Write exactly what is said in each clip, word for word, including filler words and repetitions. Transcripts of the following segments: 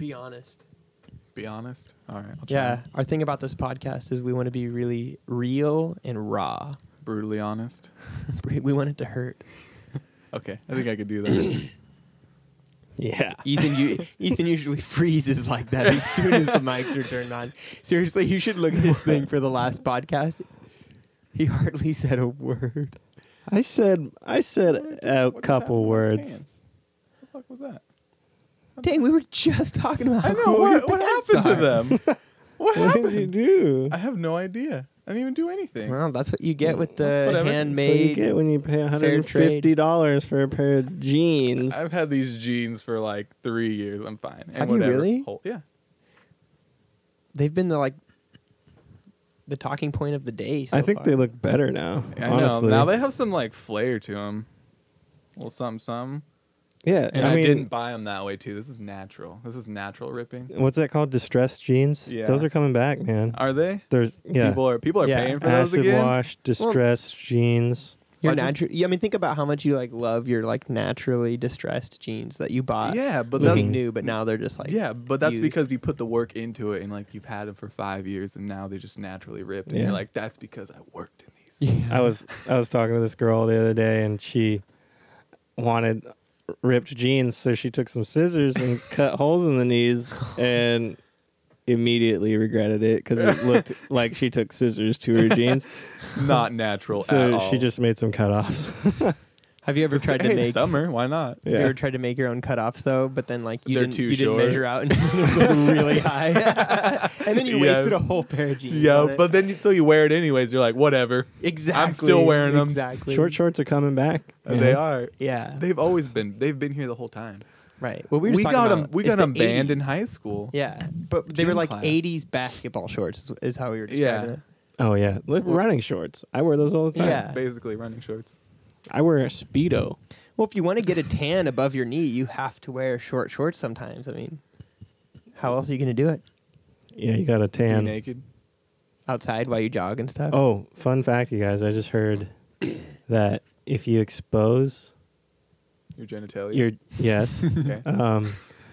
Be honest. Be honest. All right. I'll try. Yeah. Our thing about this podcast is we want to be really real and raw. Brutally honest. We want it to hurt. Okay. I think I could do that. Yeah. Ethan, you, Ethan usually freezes like that as soon as the mics are turned on. Seriously, you should look at his thing for the last podcast. He hardly said a word. I said I said What a just happened couple to my words. pants? What the fuck was that? Dang, we were just talking about how I know. cool your What, what pants happened to are. them? What What happened? did you do? I have no idea. I didn't even do anything. Well, that's what you get with the Whatever. So you handmade. get when you pay one fair hundred fifty dollars for a pair of jeans. I've had these jeans for like three years. I'm fine. And Have you whatever. really? Whole- yeah. They've been the like the talking point of the day. So I think far. they look better now. I honestly. know. Now they have some like flair to them. A little something, something. Yeah, And I, I, mean, didn't buy them that way too. This is natural. This is natural ripping. what's that called? Distressed jeans. Yeah. Those are coming back, man. Are they? There's yeah, People are people are Yeah. paying for those acid again. wash, distressed jeans. Your I just- natural. Yeah, I mean, think about how much you like love your like naturally distressed jeans that you bought. Yeah, but looking that, new, but now they're just like yeah, but that's used. because you put the work into it and like you've had them for five years and now they just naturally ripped. And Yeah. you're like, that's because I worked in these. Yeah. I was I was talking to this girl the other day, and she wanted ripped jeans, so she took some scissors and cut holes in the knees, and immediately regretted it because it looked like she took scissors to her jeans. Not natural at So all. she just made some cutoffs. Have you ever Just- tried to hey, make? summer. Why not? Have you ever tried to make your own cutoffs though? But then like you They're didn't too you didn't short. measure out and it was like really high, and then you Yes. wasted a whole pair of jeans. Yeah, on it. but then you, so you wear it anyways. You're like, whatever. exactly, still wearing 'em. Exactly. Short shorts are coming back. And man. they are. Yeah. They've always been. They've been here the whole time. Right. Well, we, were We just talking got about, them. We it's got the them banned in eighties. high school. Yeah, but they were Gym like class. eighties basketball shorts, is, is how we were describing Yeah. it. Oh yeah, like running shorts. I wear those all the time. Yeah. Basically, running shorts. I wear a Speedo. Well, if you want to get a tan above your knee, you have to wear short shorts sometimes. I mean, how else are you going to do it? Yeah, you got a Be tan. naked. Outside while you jog and stuff? Oh, fun fact, you guys! I just heard that if you expose Your genitalia. your yes okay. um,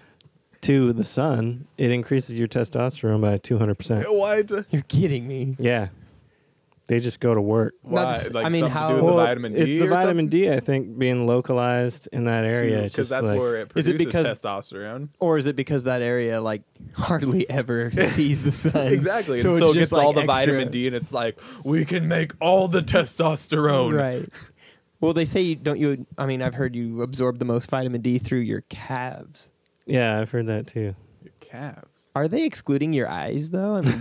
to the sun, it increases your testosterone by two hundred percent. Why? Do, You're kidding me. Yeah, they just go to work. why? just- Like I mean, something how- to do with Well, the vitamin D. it's the or vitamin something? D, I think, being localized in that area. It's Because just that's like, where it Is it produces because- testosterone. Or is it because that area like hardly ever sees the sun? Exactly. So and it's so it just gets all like the extra- vitamin D, and it's like we can make all the testosterone. Right. Well, they say you don't you. I mean, I've heard you absorb the most vitamin D through your calves. yeah, I've heard that too. Your calves. Are they excluding your eyes though? I mean,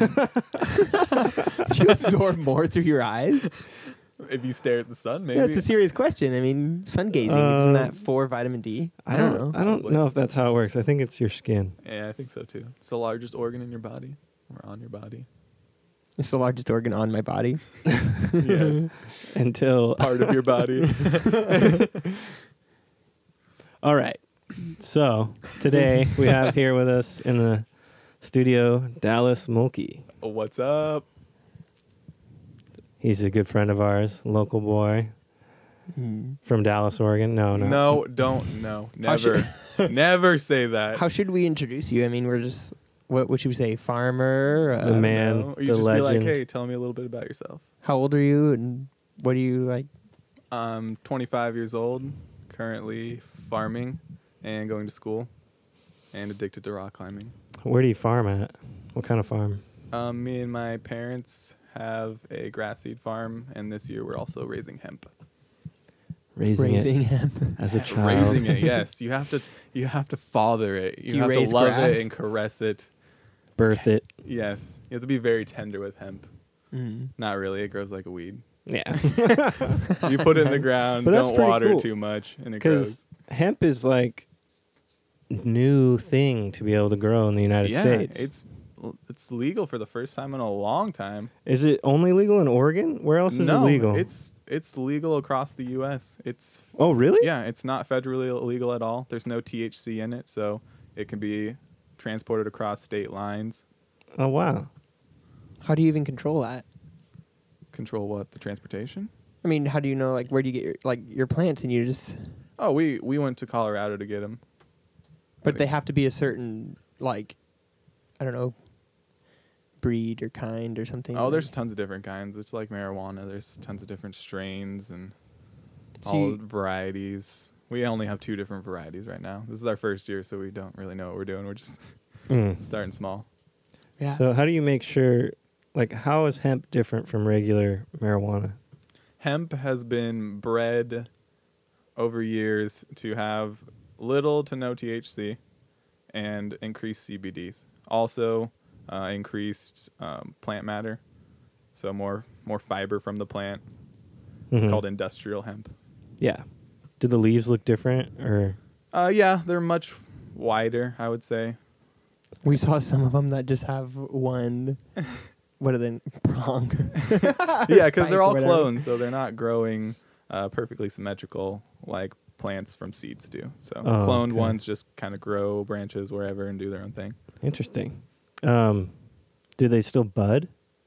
do you absorb more through your eyes? If you stare at the sun, maybe. Yeah, it's a serious question. I mean, sun gazing isn't Uh, that for vitamin D? I don't, know. I don't Probably. know if that's how it works. I think it's your skin. Yeah, I think so too. It's the largest organ in your body, or on your body. It's the largest organ on my body. Yes, Until part of your body. all right. So today we have here with us in the studio Dallas Mulkey. What's up? He's a good friend of ours, local boy Hmm. from Dallas, Oregon. No, no, No, don't. No, How should- never, never say that. How should we introduce you? I mean, we're just what? What should we say? Farmer. The Uh, man, No. Or you the just legend. be like, hey, tell me a little bit about yourself. How old are you, and what do you like? I'm twenty-five years old, currently farming and going to school, and addicted to rock climbing. Where do you farm at? What kind of farm? Um, me and my parents have a grass seed farm, and this year we're also raising hemp. Raising, Raising it him. as a child. Raising it, yes. You have to, you have to father it. You, Do you have raise to love grass? it and caress it. Birth it. Yes, you have to be very tender with hemp. Mm. Not really. It grows like a weed. Yeah. You put it in the ground, But that's don't pretty water cool. it too much, and it Because grows. hemp is like new thing to be able to grow in the United Yeah, States. it's it's legal for the first time in a long time. Is it only legal in Oregon? Where else is no, it legal? it's it's legal across the U S. It's oh, really? yeah, it's not federally illegal at all. There's no T H C in it, so it can be transported across state lines. Oh, wow. How do you even control that? Control what? The transportation? I mean, how do you know like where do you get your, like your plants and you just? Oh, we we went to Colorado to get them. But they have to be a certain like, I don't know, breed or kind or something? Oh, there's tons of different kinds. It's like marijuana. There's tons of different strains and So all you- varieties. We only have two different varieties right now. This is our first year, so we don't really know what we're doing. We're just Mm. starting small. Yeah. So how do you make sure, like, how is hemp different from regular marijuana? Hemp has been bred over years to have little to no T H C and increased C B Ds. Also, uh, increased um, plant matter, so more more fiber from the plant. It's Mhm. called industrial hemp. Yeah. Do the leaves look different or? Uh, yeah, they're much wider, I would say. we saw some of them that just have one. What are they? Prong. Yeah, because they're Spike or all whatever. clones, so they're not growing uh, perfectly symmetrical like plants from seeds do. So Oh, cloned okay. ones just kind of grow branches wherever and do their own thing. Interesting. Um, do they still bud?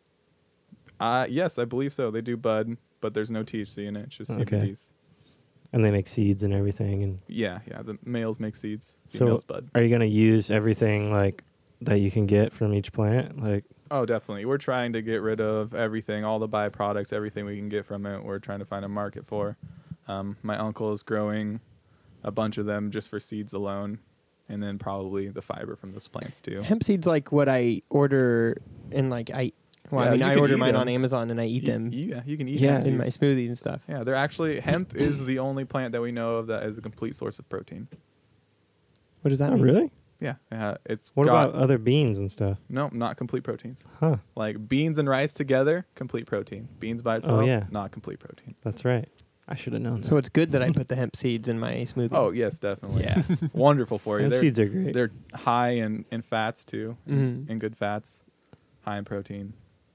Uh, yes, I believe so. They do bud, but there's no T H C in it. It's just Okay. C B Ds. And they make seeds and everything. And Yeah, yeah. The males make seeds. So- Females bud. are you gonna use everything like that you can get from each plant? Like, Oh, definitely. We're trying to get rid of everything, all the byproducts, everything we can get from it. We're trying to find a market for. Um, my uncle is growing a bunch of them just for seeds alone, and then probably the fiber from those plants too. Hemp seeds like what I order and like I. Well, Yeah, I mean, you I can order eat mine on them. Amazon and I eat You- them you- yeah, you can eat Yeah. hemp in my seeds. smoothies and stuff. Yeah, they're actually hemp is the only plant that we know of that is a complete source of protein. What does that oh, mean? really? Yeah, yeah it's What got, about other beans and stuff? no, not complete proteins. Huh. Like beans and rice together, complete protein. Beans by itself, Oh, yeah. not complete protein. That's right. I should have known that. So it's good that I put the hemp seeds in my smoothie. Oh yes, definitely. yeah. Wonderful for you. Hemp They're, seeds are great. they're high in, in fats too, Mhm. in good fats, high in protein.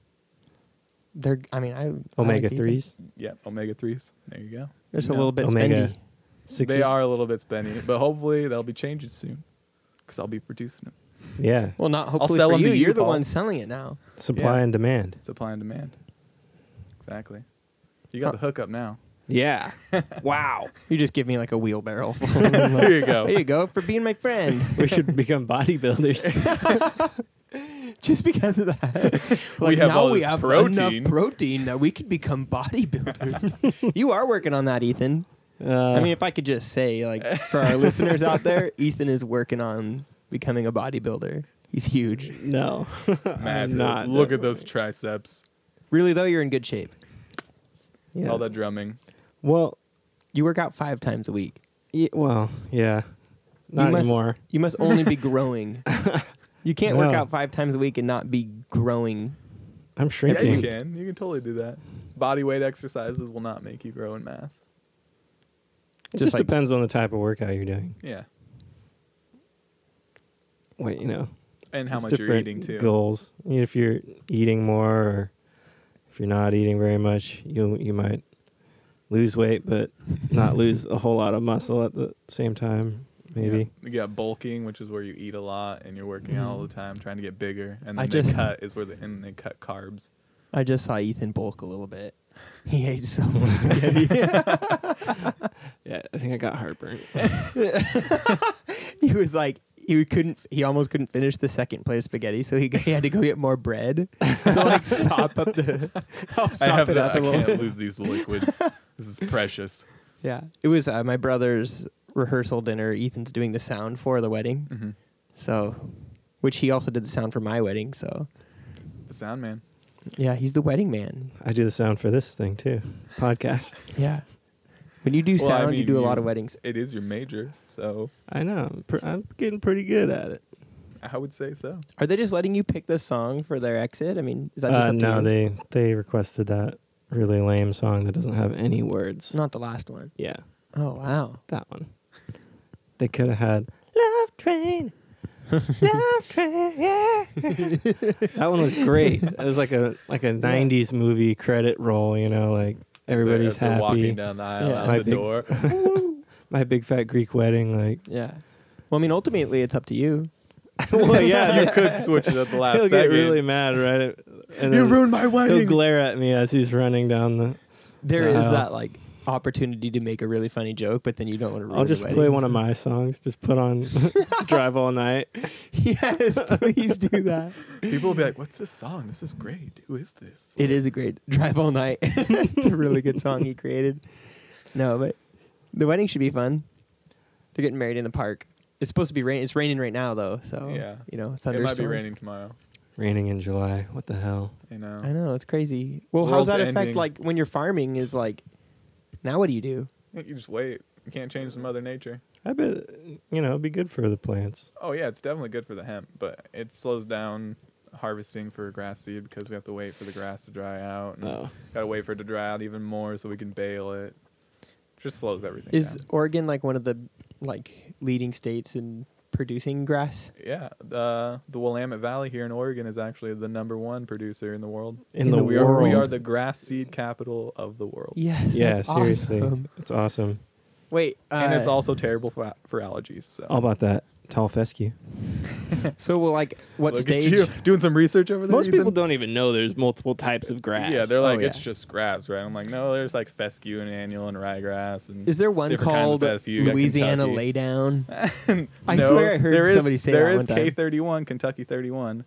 They're. I mean, I I like Omega to eat them. threes. Yeah, omega threes. There you go. There's You a know. little bit Omega spendy. Sixes. They are a little bit spendy, but hopefully they'll be changing soon, because I'll be producing them. Yeah. Well, not hopefully sell for them you. to you, You're the Paul. one selling it now. Supply Yeah. and demand. Supply and demand. Exactly. You got the hookup now. Yeah. Wow. You just give me like a wheelbarrow. full. There you go. There you go for being my friend. We should become bodybuilders. Just because of that. We Like have now all we this have protein. enough protein that we could become bodybuilders. You are working on that, Ethan. Uh, I mean, if I could just say, like, for our listeners out there, Ethan is working on becoming a bodybuilder. He's huge. no. Massive. not, Look at those triceps. Really, though, you're in good shape. It's Yeah. all that drumming. Well, You work out five times a week. yeah, well, yeah. Not must- anymore. You must only be growing. You can't work No. out five times a week and not be growing. I'm Yeah, shrinking. you can. You can totally do that. Body weight exercises will not make you grow in mass. It Just just like- depends on the type of workout you're doing. Yeah. Wait, you know. And how it's much you're different eating too. Goals. If you're eating more, or if you're not eating very much, you you might lose weight, but not lose a whole lot of muscle at the same time. Maybe. Yeah. You got bulking, which is where you eat a lot and you're working out all the time trying to get bigger. And I then they just- cut is where the and they cut carbs. I just saw Ethan bulk a little bit. He ate so much spaghetti. Yeah, I think I got heartburn. He was like, he couldn't, he almost couldn't finish the second plate of spaghetti, so he, he had to go get more bread to like sop up the, help I sop have it the, up I a little can't bit. lose these liquids. This is precious. Yeah, it was uh, my brother's rehearsal dinner. Ethan's doing the sound for the wedding, Mm-hmm. so, which he also did the sound for my wedding. So, The sound man. yeah, he's the wedding man. I do the sound for this thing too. Podcast. Yeah, when you do Well, I sound, you mean, do a you- lot of weddings. It is your major, so I know. I'm, pr- I'm getting pretty good at it. I would say so. Are they just letting you pick the song for their exit? I mean, is that just Uh, up to no, you? they they requested that really lame song that doesn't have any words. Not the last one. Yeah, Oh wow. that one. They could have had Love Train. Love Train. Yeah. That one was great. It was like a like a nineties movie credit roll, you know, like everybody's As they're happy. walking down the aisle Yeah. out My the big- door. My big fat Greek wedding, like Yeah. Well, I mean, ultimately, it's up to you. well, yeah, You could switch it at the last he'll second. get really mad, right? And You then ruined my he'll wedding. glare at me as he's running down the. There is Wow. that like opportunity to make a really funny joke, but then you don't want to ruin I'll just the play wedding, one so- of my songs. Just put on Drive All Night. Yes, please do that. People will be like, "What's this song? This is great. Who is this?" It is a great Drive All Night. It's a really good song he created. No, but the wedding should be fun. They're getting married in the park. It's supposed to be rain. It's raining right now though, so Yeah. you know, It thunderstorms. might be raining tomorrow. Raining in July. What the hell? You know. I know, it's crazy. Well, how's World's that affect ending. like when you're farming? Is like, now what do you do? You just wait. You can't change the Mother Nature. I bet, you know, it'd be good for the plants. Oh yeah, it's definitely good for the hemp, but it slows down harvesting for grass seed because we have to wait for the grass to dry out. And Oh. Gotta wait for it to dry out even more so we can bale it. Just slows everything Is down. Oregon like one of the like leading states in producing grass? Yeah, the the Willamette Valley here in Oregon is actually the number one producer in the world. In, In the, the we world. are we are the grass seed capital of the world, Yes. Yeah, that's seriously. awesome. It's awesome. Wait, uh, and it's also terrible for for allergies. So All about that tall fescue. so. Well, like, what Look stage? at you doing some research over there. Most people Ethan? don't even know there's multiple types of grass. Yeah, they're like yeah. it's just grass, right? I'm like, no, there's like fescue and annual and ryegrass and Is there one different kinds of called fescue. You got Louisiana Kentucky. Laydown? I No, swear I heard there is- somebody say there that is one time. K thirty-one, Kentucky thirty-one.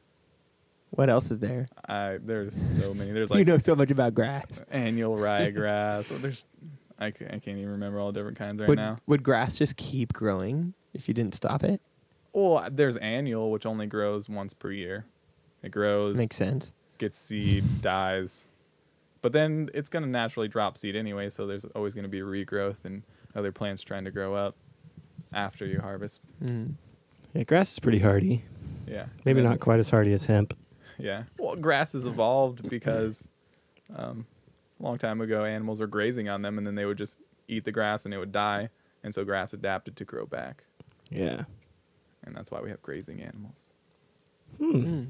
What else is there? I there's so many. There's like you know so much about grass. annual ryegrass. Well, there's I, ca- I can't even remember all the different kinds right would, now. would grass just keep growing if you didn't stop it? Well, there's annual, which only grows once per year. It grows, Makes sense. gets seed, dies, but then it's gonna naturally drop seed anyway. So there's always gonna be regrowth and other plants trying to grow up after you harvest. Mm. Yeah, grass is pretty hardy. Yeah, Maybe And then- not quite as hardy as hemp. Yeah. Well, grass has evolved because um, a long time ago, animals were grazing on them, and then they would just eat the grass, and it would die. And so grass adapted to grow back, Yeah. and that's why we have grazing animals. Hmm. Mm.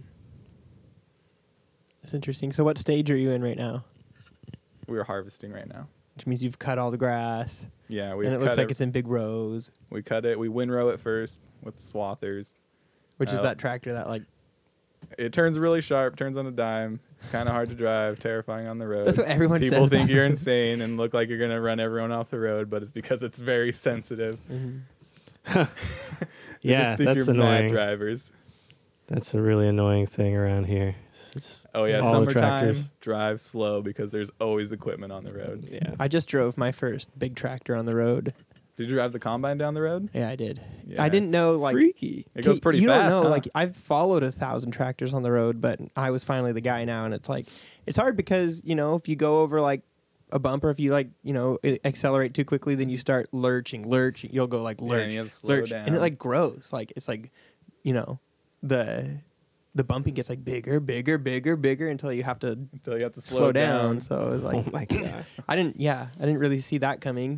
That's interesting. So, what stage are you in right now? We are harvesting right now. Which means you've cut all the grass, Yeah, we and it cut looks like it, it's in big rows. we cut it. We windrow it first with swathers. Which is Uh, that tractor that like? It turns really sharp, turns on a dime. It's kind of hard to drive, terrifying on the road. That's what everyone People says. think about you're it. insane and look like you're gonna run everyone off the road, but it's because it's very sensitive. Mhm. They Yeah, just think that's you're mad annoying. drivers. That's a really annoying thing around here. It's Oh yeah, all the summertime, tractors. drive slow because there's always equipment on the road. Yeah. I just drove my first big tractor on the road. Did you drive the combine down the road? Yeah, I did. I didn't Yes. know like Freaky. It goes pretty you fast. don't know, huh? like I've followed a thousand tractors on the road, but I was finally the guy now, and it's like it's hard because you know if you go over like a bumper, if you like you know i- accelerate too quickly, then you start lurching, lurch. You'll go like Yeah, lurch, and you have to slow lurch, and it down. like grows. Like it's like you know the the bumping gets like bigger, bigger, bigger, bigger until you have to Until you have to slow, slow, down. So it was like Oh my god. I didn't. Yeah, I didn't really see that coming.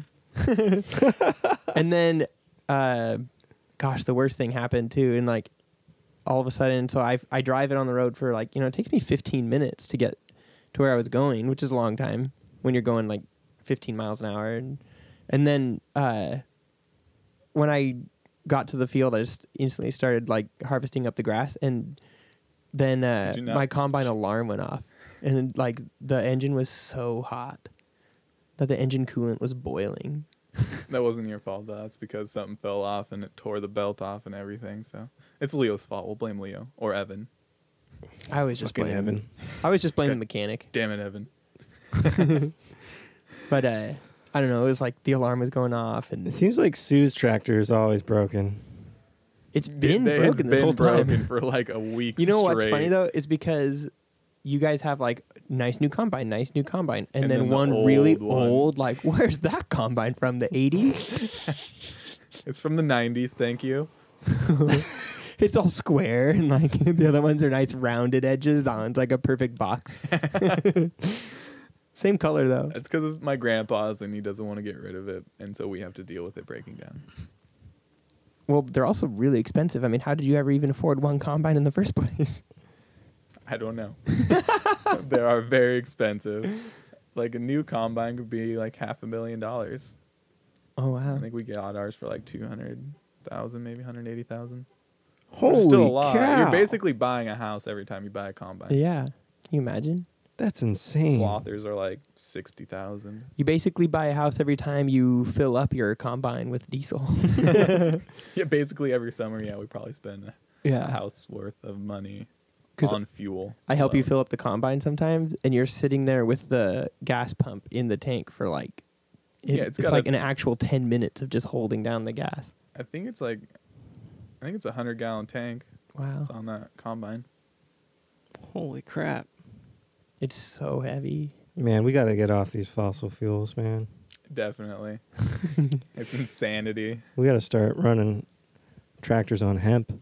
And then, uh, gosh, the worst thing happened too. And like, all of a sudden, so I I drive it on the road for like you know it takes me fifteen minutes to get to where I was going, which is a long time when you're going like fifteen miles an hour. And and then uh, when I got to the field, I just instantly started like harvesting up the grass, and then uh, Did you not- my combine alarm went off, and like the engine was so hot that the engine coolant was boiling. That wasn't your fault though. That's because something fell off and it tore the belt off and everything. So it's Leo's fault. We'll blame Leo or Evan. I was just Fucking blaming. Evan. I was just blaming Okay. the mechanic. Damn it, Evan. But uh, I don't know. It was like the alarm was going off, and It seems like Sue's tractor is always broken. it's been They- broken it's this been whole time. broken for like a week. You know what's straight. funny though is because you guys have like nice new combine, nice new combine, and, And then, then the one really old one. old. Like, where's that combine from? The eighties? It's from the nineties. Thank you. It's all square, and like the other ones are nice rounded edges. That one's like a perfect box. Same color though. It's because it's my grandpa's and he doesn't want to get rid of it, and so we have to deal with it breaking down. Well, they're also really expensive. I mean, how did you ever even afford one combine in the first place? I don't know. They are very expensive. Like a new combine could be like half a million dollars. Oh wow. I think we got ours for like two hundred thousand, maybe one hundred eighty thousand. Holy Still a lot. cow. You're basically buying a house every time you buy a combine. Yeah. Can you imagine? That's insane. Swathers are like sixty thousand. You basically buy a house every time you fill up your combine with diesel. Yeah, basically every summer, yeah, we probably spend a Yeah. house worth of money 'Cause on fuel. I help you alone. fill up the combine sometimes, and you're sitting there with the gas pump in the tank for like, it- Yeah, it's it's, got like a- an actual ten minutes of just holding down the gas. I think it's like, I think it's a hundred gallon tank. Wow. It's on that combine. Holy crap. It's so heavy. Man, we got to get off these fossil fuels, man. Definitely. It's insanity. We got to start running tractors on hemp.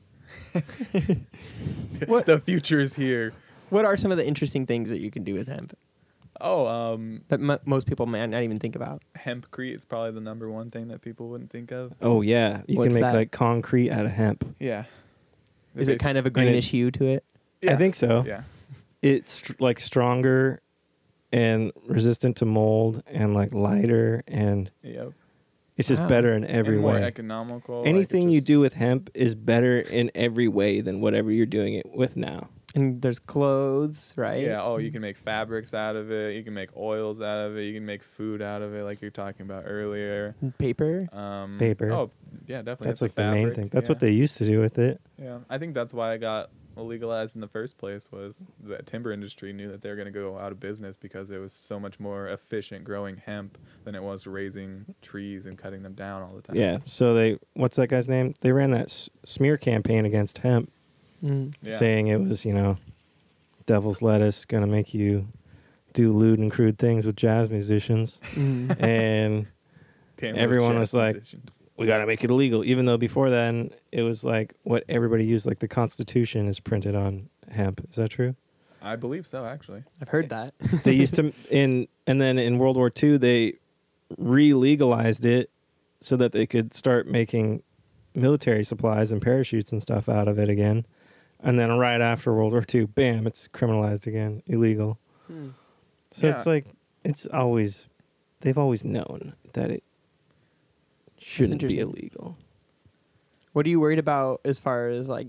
What- The future is here. What are some of the interesting things that you can do with hemp Oh, um, that m- most people might not even think about? hempcrete is probably the number one thing that people wouldn't think of. Oh, yeah. You What's can make that? like concrete out of hemp. Yeah. Is it kind of a greenish hue to it? I think so. Yeah. It's str- like stronger and resistant to mold and like lighter, and Yep. it's just Wow. better in every and more way. economical. like, it Anything you just- do with hemp is better in every way than whatever you're doing it with now. And there's clothes, right? Yeah. Oh, you can make fabrics out of it. You can make oils out of it. You can make food out of it, like you're talking about earlier. And paper. Um, Paper. Oh, yeah, definitely. That's It's like the main fabric, thing. That's yeah. what they used to do with it. Yeah, I think that's why I got legalized in the first place. Was the timber industry knew that they were going to go out of business because it was so much more efficient growing hemp than it was raising trees and cutting them down all the time. Yeah. So they, what's that guy's name? They ran that s- smear campaign against hemp, Mm. Yeah. saying it was, you know, devil's lettuce, gonna make you do lewd and crude things with jazz musicians, Mm. and Damn, everyone those was jazz like- musicians. we gotta make it illegal. Even though before then it was like what everybody used, like the Constitution is printed on hemp. Is that true? I believe so, actually. I've heard that. They used to in, and then in World War Two they re-legalized it so that they could start making military supplies and parachutes and stuff out of it again. And then right after World War Two, bam, it's criminalized again, illegal. Hmm. So Yeah. it's like it's always they've always known that it shouldn't be interesting. illegal. What are you worried about as far as like,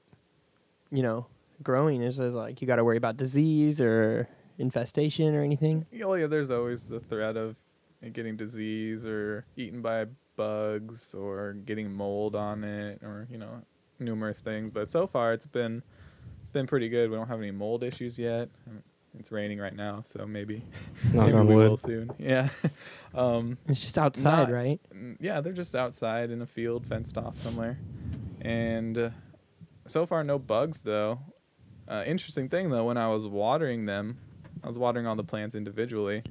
you know, growing? Is it like you got to worry about disease or infestation or anything? Yeah, well, yeah, there's always the threat of it getting disease or eaten by bugs or getting mold on it or, you know, numerous things. But so far it's been been pretty good. We don't have any mold issues yet. It's raining right now, so maybe, Knock maybe on we will wood. soon. Yeah. um, It's just outside, Not- right? Mm, yeah, they're just outside in a field, fenced off somewhere. And uh, so far, no bugs, though. Uh, interesting thing, though, when I was watering them, I was watering all the plants individually.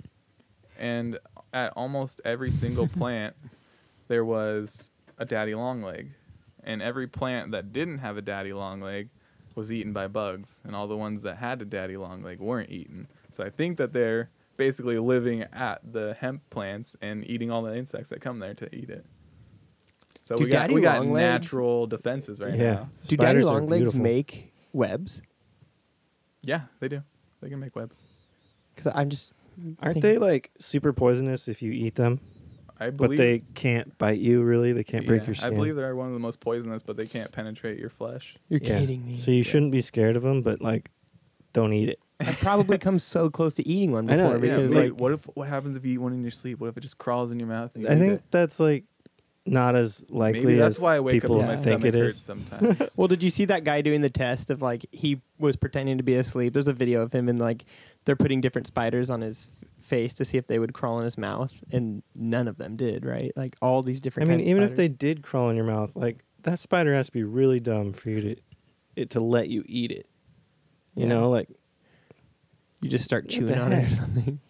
And at almost every single plant, there was a daddy longleg. And every plant that didn't have a daddy longleg was eaten by bugs. And all the ones that had a daddy longleg weren't eaten. So I think that they're basically living at the hemp plants and eating all the insects that come there to eat it. So Do we got daddy we got longlegs- natural defenses right Yeah. now. Do daddy Spiders are longlegs beautiful. make webs? Yeah, they do. They can make webs. Because I'm just Aren't think- they like super poisonous if you eat them? I But believe they can't bite you, really. They can't break yeah, your skin. I believe they're one of the most poisonous, but they can't penetrate your flesh. You're Yeah. kidding me. So you shouldn't be scared of them, but like, don't eat it. I've probably come so close to eating one I know, before yeah, because Wait, like what if what happens if you eat one in your sleep? What if it just crawls in your mouth? And you I eat think it? that's like not as likely Maybe that's as why I wake up people and my think stomach it hurts is. sometimes. Well, did you see that guy doing the test of like he was pretending to be asleep? There's a video of him and like they're putting different spiders on his f- face to see if they would crawl in his mouth, and none of them did. Right? Like all these I different. mean, kinds of even if they spiders. did crawl in your mouth, like that spider has to be really dumb for you to it to let you eat it. You Yeah. know, like you just start What chewing the on it or heck? something.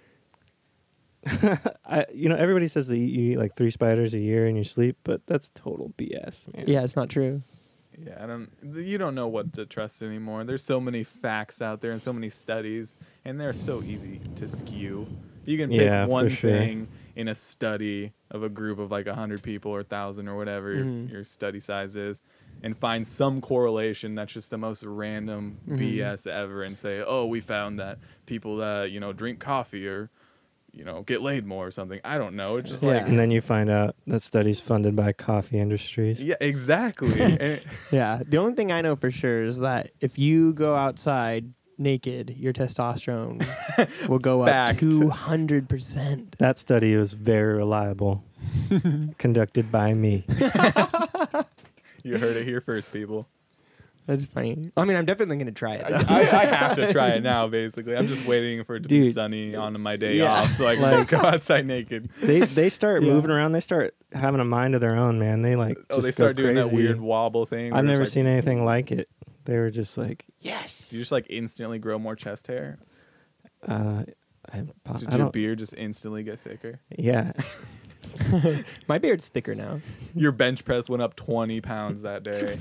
I, you know, everybody says that you you eat like three spiders a year in your sleep, but that's total B S, man. Yeah, it's not true. Yeah, I don't. You don't know what to trust anymore. There's so many facts out there and so many studies, and they're so easy to skew. You can pick Yeah, for one sure. thing in a study of a group of like a hundred people or a thousand or whatever Mhm. your, your study size is, and find some correlation that's just the most random B Mhm. S ever, and say, oh, we found that people that you know drink coffee or you know get laid more or something. I don't know. It's just Yeah. like And then you find out that study's funded by coffee industries. yeah, exactly. And- Yeah, the only thing I know for sure is that if you go outside naked, your testosterone will go up Fact. two hundred percent. That study was very reliable, conducted by me. You heard it here first, people. That's funny. I mean, I'm definitely going to try it. I, Though. I, I have to try it now, basically. I'm just waiting for it to be Dude. sunny on my day Yeah. off so I can Like- just go outside naked. They they start Yeah. moving around. They start having a mind of their own, man. They like Oh, just they go start doing that crazy. weird wobble thing. where I've it's never like- seen anything like it. They were just like, yes. Do you just like instantly grow more chest hair? Uh, I, Did I your don't. beard just instantly get thicker? Yeah. My beard's thicker now. Your bench press went up twenty pounds that day.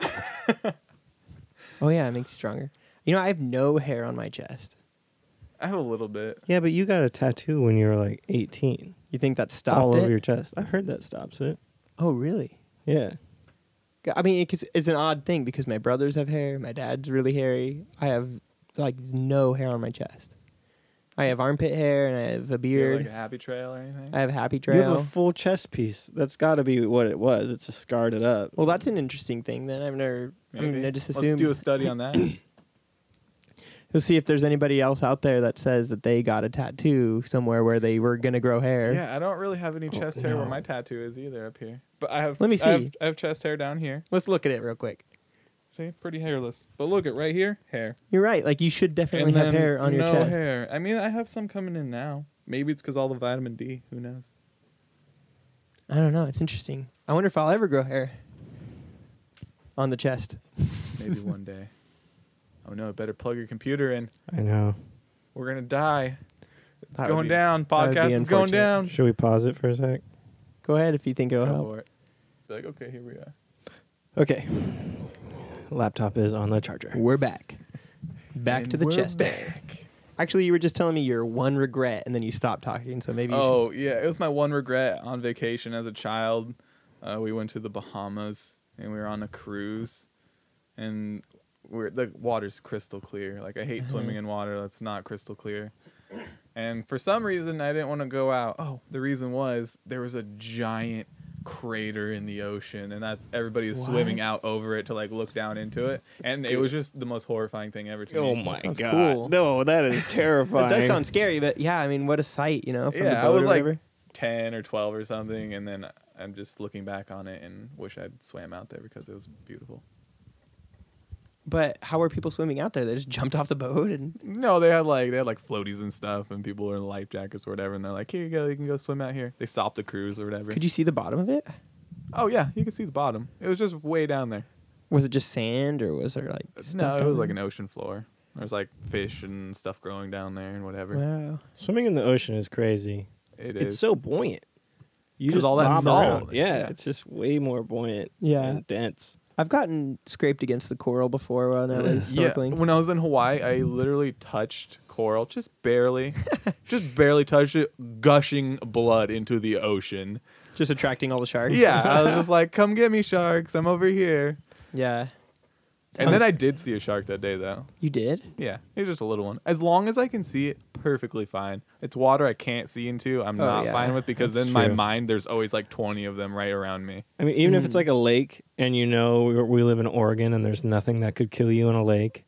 Oh, yeah, it makes you stronger. You know, I have no hair on my chest. I have a little bit. Yeah, but you got a tattoo when you were like eighteen. You think that stopped all it? over your chest. I heard that stops it. Oh, really? Yeah. I mean, it's, it's an odd thing because my brothers have hair. My dad's really hairy. I have, like, no hair on my chest. I have armpit hair and I have a Do you have, beard. like a happy trail or anything? I have happy You trail. have a full chest piece. That's got to be what it was. It's just scarred it up. Well, that's an interesting thing. Then I've never. I mean, Maybe. I just Let's assume. do a study on that. We'll see if there's anybody else out there that says that they got a tattoo somewhere where they were gonna grow hair. Yeah, I don't really have any Oh, chest hair where no. my tattoo is either up here. But I have. Let me I have, see. I have chest hair down here. Let's look at it real quick. See, pretty hairless. But look at right here, hair. You're right. Like you should definitely And have then hair on your no chest. hair. I mean, I have some coming in now. Maybe it's because all the vitamin D. Who knows? I don't know. It's interesting. I wonder if I'll ever grow hair on the chest. Maybe one day. Oh no! Better plug your computer in. I know. We're gonna die. It's That would going be- down. that would be Podcast is going unfortunate. down. Should we pause it for a sec? Go ahead if you think it'll Go help. for it. Be like, okay, here we are. Okay. Laptop is on the charger. We're back. Back And to the we're chest hair. back. Actually, you were just telling me your one regret, and then you stopped talking. So maybe. You Oh yeah, it was my one regret on vacation as a child. Uh, we went to the Bahamas and we were on a cruise, and we're the water's crystal clear. Like I hate Uh-huh. swimming in water that's not crystal clear. And for some reason, I didn't want to go out. Oh, the reason was there was a giant crater in the ocean, and that's everybody was What? swimming out over it to like look down into it, and it was just the most horrifying thing ever to Oh me. my Sounds god. cool. No, that is terrifying. It does sound scary, but yeah, I mean, what a sight, you know, from the Yeah, I boat was or like whatever. ten or twelve or something, and then I'm just looking back on it and wish I'd swam out there because it was beautiful. But how were people swimming out there? They just jumped off the boat and. No, they had like they had like floaties and stuff, and people were in life jackets or whatever, and they're like, "Here you go, you can go swim out here." They stopped the cruise or whatever. Could you see the bottom of it? Oh yeah, you can see the bottom. It was just way down there. Was it just sand or was there like No, stuff it down was like there? an ocean floor. There was like fish and stuff growing down there and whatever. Wow. Swimming in the ocean is crazy. It It's is. so buoyant. You 'Cause just all that bob salt. around. Yeah, Yeah. it's just way more buoyant Yeah. and dense. I've gotten scraped against the coral before when I was Yeah, snorkeling. when I was in Hawaii, I literally touched coral, just barely, just barely touched it, gushing blood into the ocean. Just attracting all the sharks. Yeah, I was just like, "Come get me, sharks! I'm over here." Yeah. And then I did see a shark that day, though. You did? Yeah, it was just a little one. As long as I can see it, perfectly fine. It's water I can't see into. I'm Oh, not yeah. fine with because That's in my true. mind, there's always like twenty of them right around me. I mean, even if it's Mm. like a lake and you know we, we live in Oregon and there's nothing that could kill you in a lake,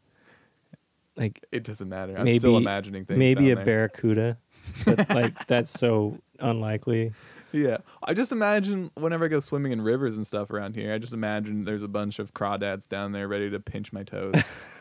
like It doesn't matter. I'm maybe still imagining things. maybe a down there. barracuda, but like that's so unlikely. Yeah, I just imagine whenever I go swimming in rivers and stuff around here, I just imagine there's a bunch of crawdads down there ready to pinch my toes.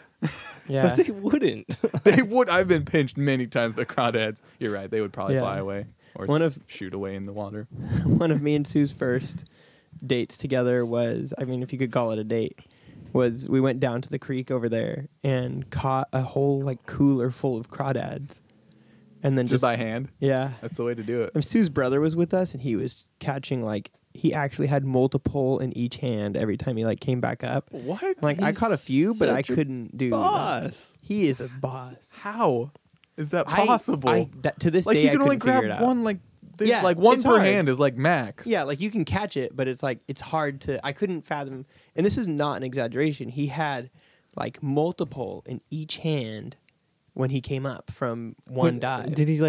Yeah. But they wouldn't. They would. I've been pinched many times by crawdads. You're right. They would probably Yeah. fly away or One s- of- shoot away in the water. One of me and Sue's first dates together was, I mean, if you could call it a date, was we went down to the creek over there and caught a whole like cooler full of crawdads. And then Just, just, by hand. yeah. That's the way to do it. And Sue's brother was with us and he was catching like, he actually had multiple in each hand every time he like came back up. What? Like I He's caught a few, but I such a couldn't do. Boss. He is a boss. How is that I- possible? I, that, to this like day, you I can only couldn't figure grab it out. one. Like they, Yeah, like one it's per hard. hand is like max. Yeah, like you can catch it, but it's like it's hard to. I couldn't fathom, and this is not an exaggeration. He had like multiple in each hand when he came up from one But dive. Did he like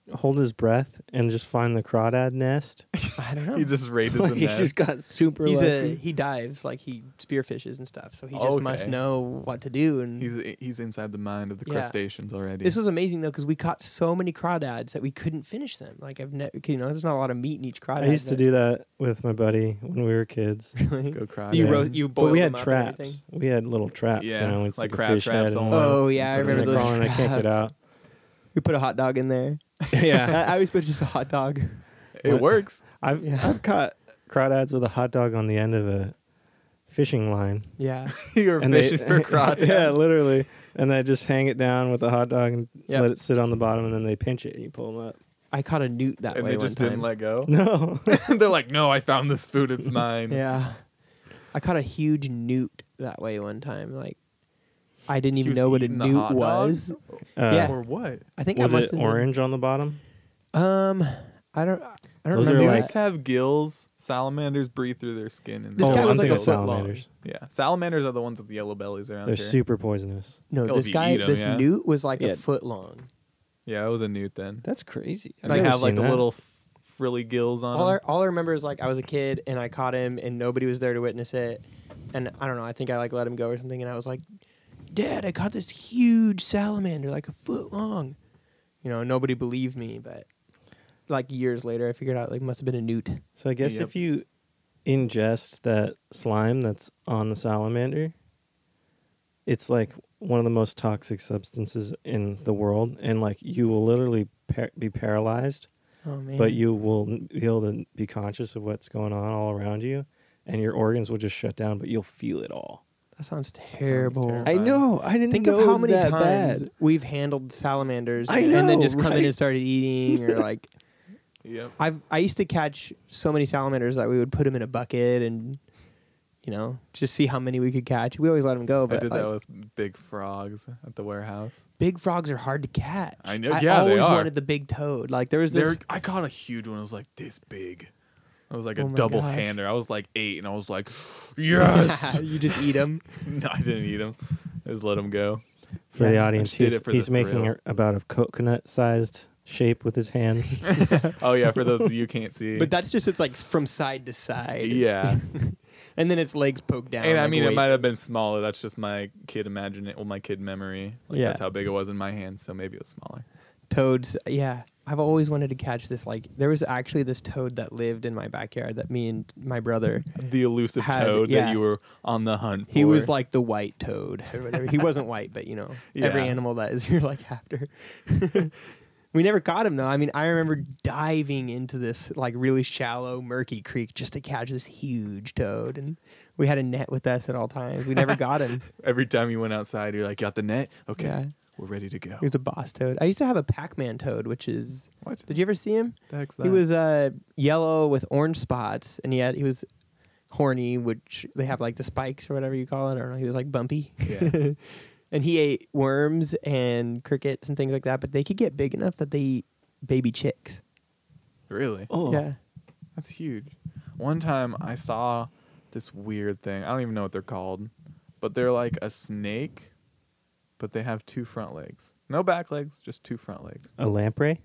hold his breath and just find the crawdad nest? I don't know. He just raided Like the he nest. just got super He's a lucky. he dives like he spearfishes and stuff, so he just must Okay. know what to do. And He's he's inside the mind of the Yeah. crustaceans already. this was amazing though because we caught so many crawdads that we couldn't finish them. Like I've never, you know, there's not a lot of meat in each crawdad. I used to do that with my buddy when we were kids. Really? Go cry. You Yeah. roast, you But boiled we had them up and everything? traps. We had little traps. Yeah, you know, we'd like stick a crab fish traps head in almost. one, Oh, yeah, I put it in remember the those crawl, and I can't get traps. out. We put a hot dog in there. Yeah, I, I always put just a hot dog. It What? works. I've Yeah. I've caught crawdads with a hot dog on the end of a fishing line. Yeah. You're And they- fishing for crawdads. Yeah, literally. And they just hang it down with the hot dog and Yep. let it sit on the bottom, and then they pinch it and you pull them up. I caught a newt that And way they one just time. didn't let go. No. They're like, no, I found this food. It's mine. Yeah. I caught a huge newt that way one time. Like, I didn't He even was know what a eating the newt hot dog? was. Uh, Yeah. Or what? I think Was I must it have been- orange on the bottom? Um, I don't. I don't Those are remember. like- Newts have gills. Salamanders breathe through their skin. And This oh, guy I'm was like thinking a foot long. salamanders. yeah, salamanders are the ones with the yellow bellies around They're here. super poisonous. No, Oh, this if you guy, eat 'em, this yeah. newt was like Yeah. a foot long. Yeah, it was a newt then. That's crazy. And I've they never have like seen the that. little f- frilly gills on All I, them. all I remember is like I was a kid and I caught him and nobody was there to witness it, and I don't know. I think I like let him go or something, and I was like, "Dad, I caught this huge salamander, like a foot long." You know, nobody believed me, but like years later, I figured out like must have been a newt. So I guess Yep. if you ingest that slime that's on the salamander, it's like one of the most toxic substances in the world, and like you will literally par- be paralyzed, Oh man! but you will n- be able to be conscious of what's going on all around you, and your organs will just shut down, but you'll feel it all. that sounds terrible. terrible. I know. I didn't Think know of it how was many that times bad. we've handled salamanders I and then know, just come in right? and started eating, or like Yep. I I used to catch so many salamanders that we would put them in a bucket and you know just see how many we could catch. We always let them go, I but did like, that with big frogs at the warehouse. big frogs are hard to catch. I know- I yeah, they always are. wanted the big toad. Like there was There, this. I caught a huge one. It was like this big. It was like a Oh my double gosh. hander. I was like eight, and I was like, yes. you just eat them. No, I didn't eat them. I just let them go. For the Yeah. I audience, just did he's, it for he's the making thrill. a, about a coconut-sized shape with his hands. Oh yeah, for those of you who can't see. But that's just it's like from side to side. It's- yeah, and then its legs poke down. and I like, mean it wait. might have been smaller. That's just my kid imagining, well, my kid memory. Like, Yeah. that's how big it was in my hands. So maybe it was smaller. Toads. Yeah, I've always wanted to catch this. Like there was actually this toad that lived in my backyard that me and my brother. The elusive Had- toad yeah. that you were on the hunt for. He was like the white toad or whatever. He wasn't white, but you know, every Yeah. animal that is you're like after. We never caught him though. I mean, I remember diving into this like really shallow, murky creek just to catch this huge toad, and we had a net with us at all times. We never got him. every time you went outside, you're like, got the net? Okay, Yeah. we're ready to go. He was a boss toad. I used to have a Pac-Man toad, which is. What? Did you ever see him? The heck's He that? was uh, yellow with orange spots, and he had he was horny, which they have like the spikes or whatever you call it. I don't know. He was like bumpy. Yeah. And he ate worms and crickets and things like that, but they could get big enough that they eat baby chicks. Really? Oh, Yeah. That's huge. One time I saw this weird thing. I don't even know what they're called, but they're like a snake, but they have two front legs. No back legs, just two front legs. a lamprey?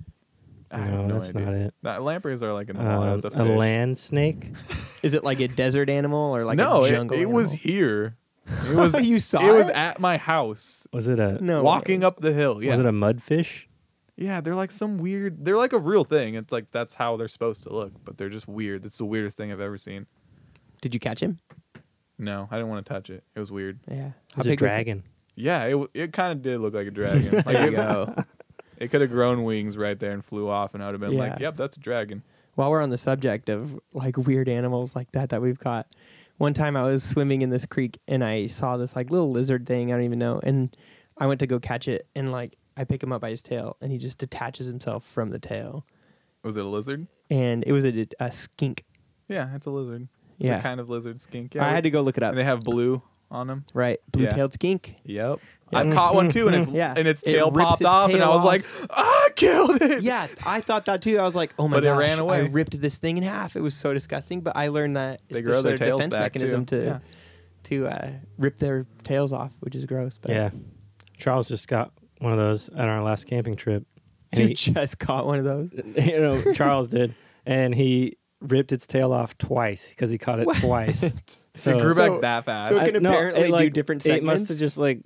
I have no, no that's idea. not it. That lampreys are like an Um, that's a a fish. land snake? Is it like a desert animal or like no, a it, jungle it was animal? here. It was You saw it was it? at my house. Was it a No. walking up the hill. Yeah. Was it a mudfish? yeah, they're like some weird they're like a real thing. It's like that's how they're supposed to look, but they're just weird. It's the weirdest thing I've ever seen. Did you catch him? No, I didn't want to touch it. It was weird. Yeah. It How was a big was it? dragon. Yeah, it w- it kind of did look like a dragon. Like There you it, go. it could have grown wings right there and flew off, and I would have been like, Yeah. "Yep, that's a dragon." While we're on the subject of like weird animals like that that we've caught, one time I was swimming in this creek and I saw this like little lizard thing I don't even know, and I went to go catch it and like I pick him up by his tail and he just detaches himself from the tail, Was it a lizard? and it was a, a skink. Yeah, it's a lizard. It's Yeah, a kind of lizard skink. Yeah, I had to go look it up. And they have blue on them. Right, blue-tailed skink. Yep. Yeah. I've caught one too, and, it, Yeah. and its It tail rips popped its off, and tail I was off. like, "Ah, I killed it!" Yeah, I thought that too. I was like, oh my But it gosh, ran away. I ripped this thing in half. It was so disgusting, but I learned that They it's grow just their their tails defense back mechanism too. to Yeah. to uh, rip their tails off, which is gross. But Yeah. Charles just got one of those at our last camping trip. And You he, just caught one of those. you know, Charles did, and he ripped its tail off twice because he caught it What? twice. So it grew So- back that fast. so it I- can no, apparently it, do like, different It must segments? have just like,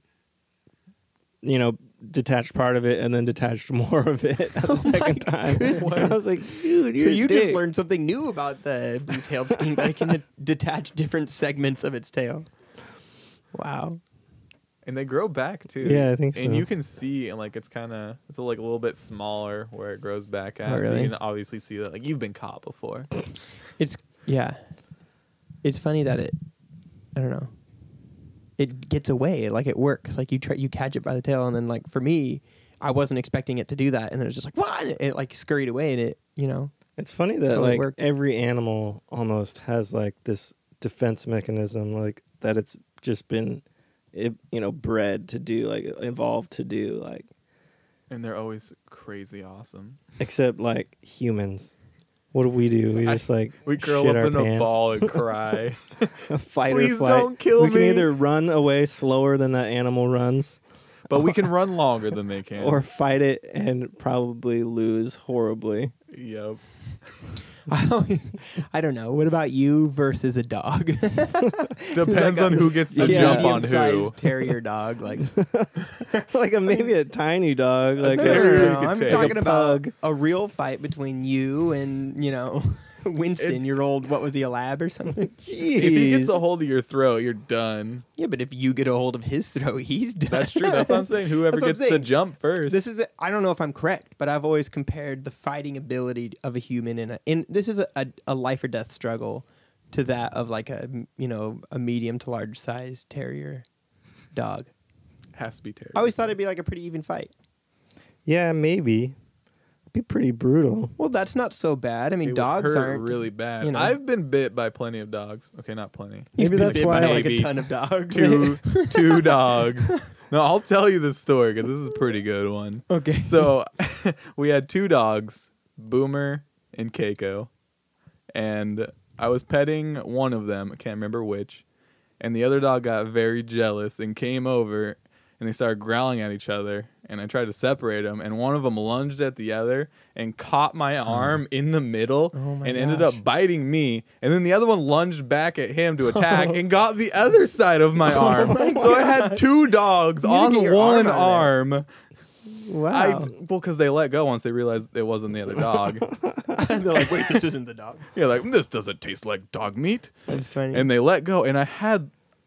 you know, detached part of it and then detached more of it at the Oh my second time. I was like, dude, So you're a you just dick. learned something new about the blue-tailed skink that it can de- detach different segments of its tail. Wow. And they grow back too. Yeah, I think And so. you can see like it's kind of it's like a little bit smaller where it grows back at. Oh, So really? you can obviously see that like you've been caught before. It's yeah. It's funny that it I don't know. It gets away, like it works. Like you try you catch it by the tail and then like for me, I wasn't expecting it to do that and then it was just like what? And it like scurried away and it, you know. It's funny that Totally like worked. every animal almost has like this defense mechanism, like that it's just been, it, you know, bred to do, like evolved to do, like And they're always crazy awesome. except like humans. What do we do? We I- just like We curl shit up our in a pants. ball and cry. Fight Please or flight. don't kill we can me. either run away slower than that animal runs, But we can run longer than they can. or fight it and probably lose horribly. Yep. I always I don't know. What about you versus a dog? Depends on who gets to Yeah. jump on Medium-sized who. terrier dog like Like a maybe a tiny dog, like No, no, terrier no, you no. could I'm take. talking A about pug. a real fight between you and, you know, Winston, your old, what was he, a lab or something? If he gets a Jeez. hold of your throat, you're done. Yeah, but if you get a hold of his throat, he's done. That's true. That's what I'm saying. Whoever That's what I'm gets to saying. jump first. This is, I don't know if I'm correct, but I've always compared the fighting ability of a human in a, in, this is a, a, a life or death struggle to that of like a, you know, a medium to large size terrier dog. has to be terrible. I always thought it'd be like a pretty even fight. Yeah, maybe. It'd be pretty brutal. Well, that's not so bad. I mean, It would dogs hurt aren't really bad. you know. I've been bit by plenty of dogs. Okay, not plenty. You've Maybe been that's bit by why- like a Maybe. ton of dogs. Two, two dogs. No, I'll tell you this story because this is a pretty good one. Okay. So we had two dogs, Boomer and Keiko, and I was petting one of them. I can't remember which, and the other dog got very jealous and came over, and they started growling at each other. And I tried to separate them, and one of them lunged at the other and caught my arm in the middle, Oh my and ended gosh. up biting me. And then the other one lunged back at him to attack and got the other side of my arm. Oh my so I had two dogs You need to on get your one arm out arm. Wow. I well, because they let go once they realized it wasn't the other dog. They're like, wait, this isn't the dog. Yeah, like this doesn't taste like dog meat, That's funny. and they let go, and I had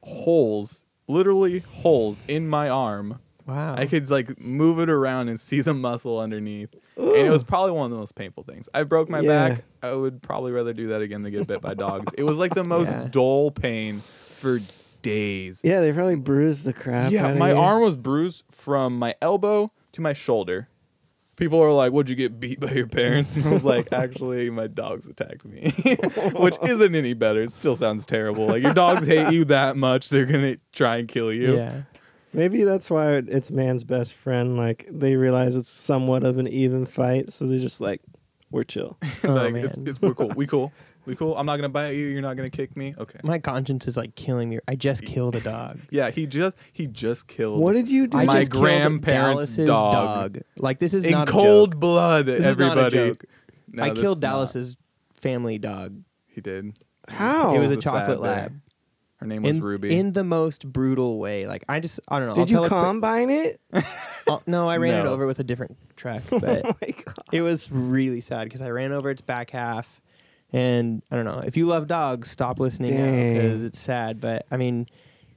holes, literally holes in my arm. wow. I could like move it around and see the muscle underneath, and it was probably one of the most painful things. I broke my Yeah. back. I would probably rather do that again than get bit by dogs. It was like the most Yeah. dull pain for days. Yeah, they probably bruised the crap Yeah, out of my you. arm was bruised from my elbow to my shoulder. People are like, "Would you get beat by your parents?" And I was like, "Actually, my dogs attacked me," which isn't any better. It still sounds terrible. Like your dogs hate you that much, they're gonna try and kill you. Yeah. Maybe that's why it's man's best friend. Like they realize it's somewhat of an even fight, so they're just like, "We're chill." Oh, like it's, man. it's we're cool. We cool. We cool. I'm not gonna bite you. You're not gonna kick me. Okay. My conscience is like killing me. I just killed a dog. Yeah, he just he just killed. What did you do? I My just killed grandparents' Dallas's dog. Like this is in not cold a joke. blood? This everybody. is not a joke. No, I this killed is not. Dallas's family dog. He did. How? It was a was a sad chocolate day. lab. Her name was In, Ruby. in the most brutal way. Like I just I don't know. Did I'll you tell a quick- combine it? Oh, no, I ran it No. over with a different truck, but Oh my god! it was really sad because I ran over its back half, and I don't know. If you love dogs, stop listening now Dang. because it's sad. But I mean,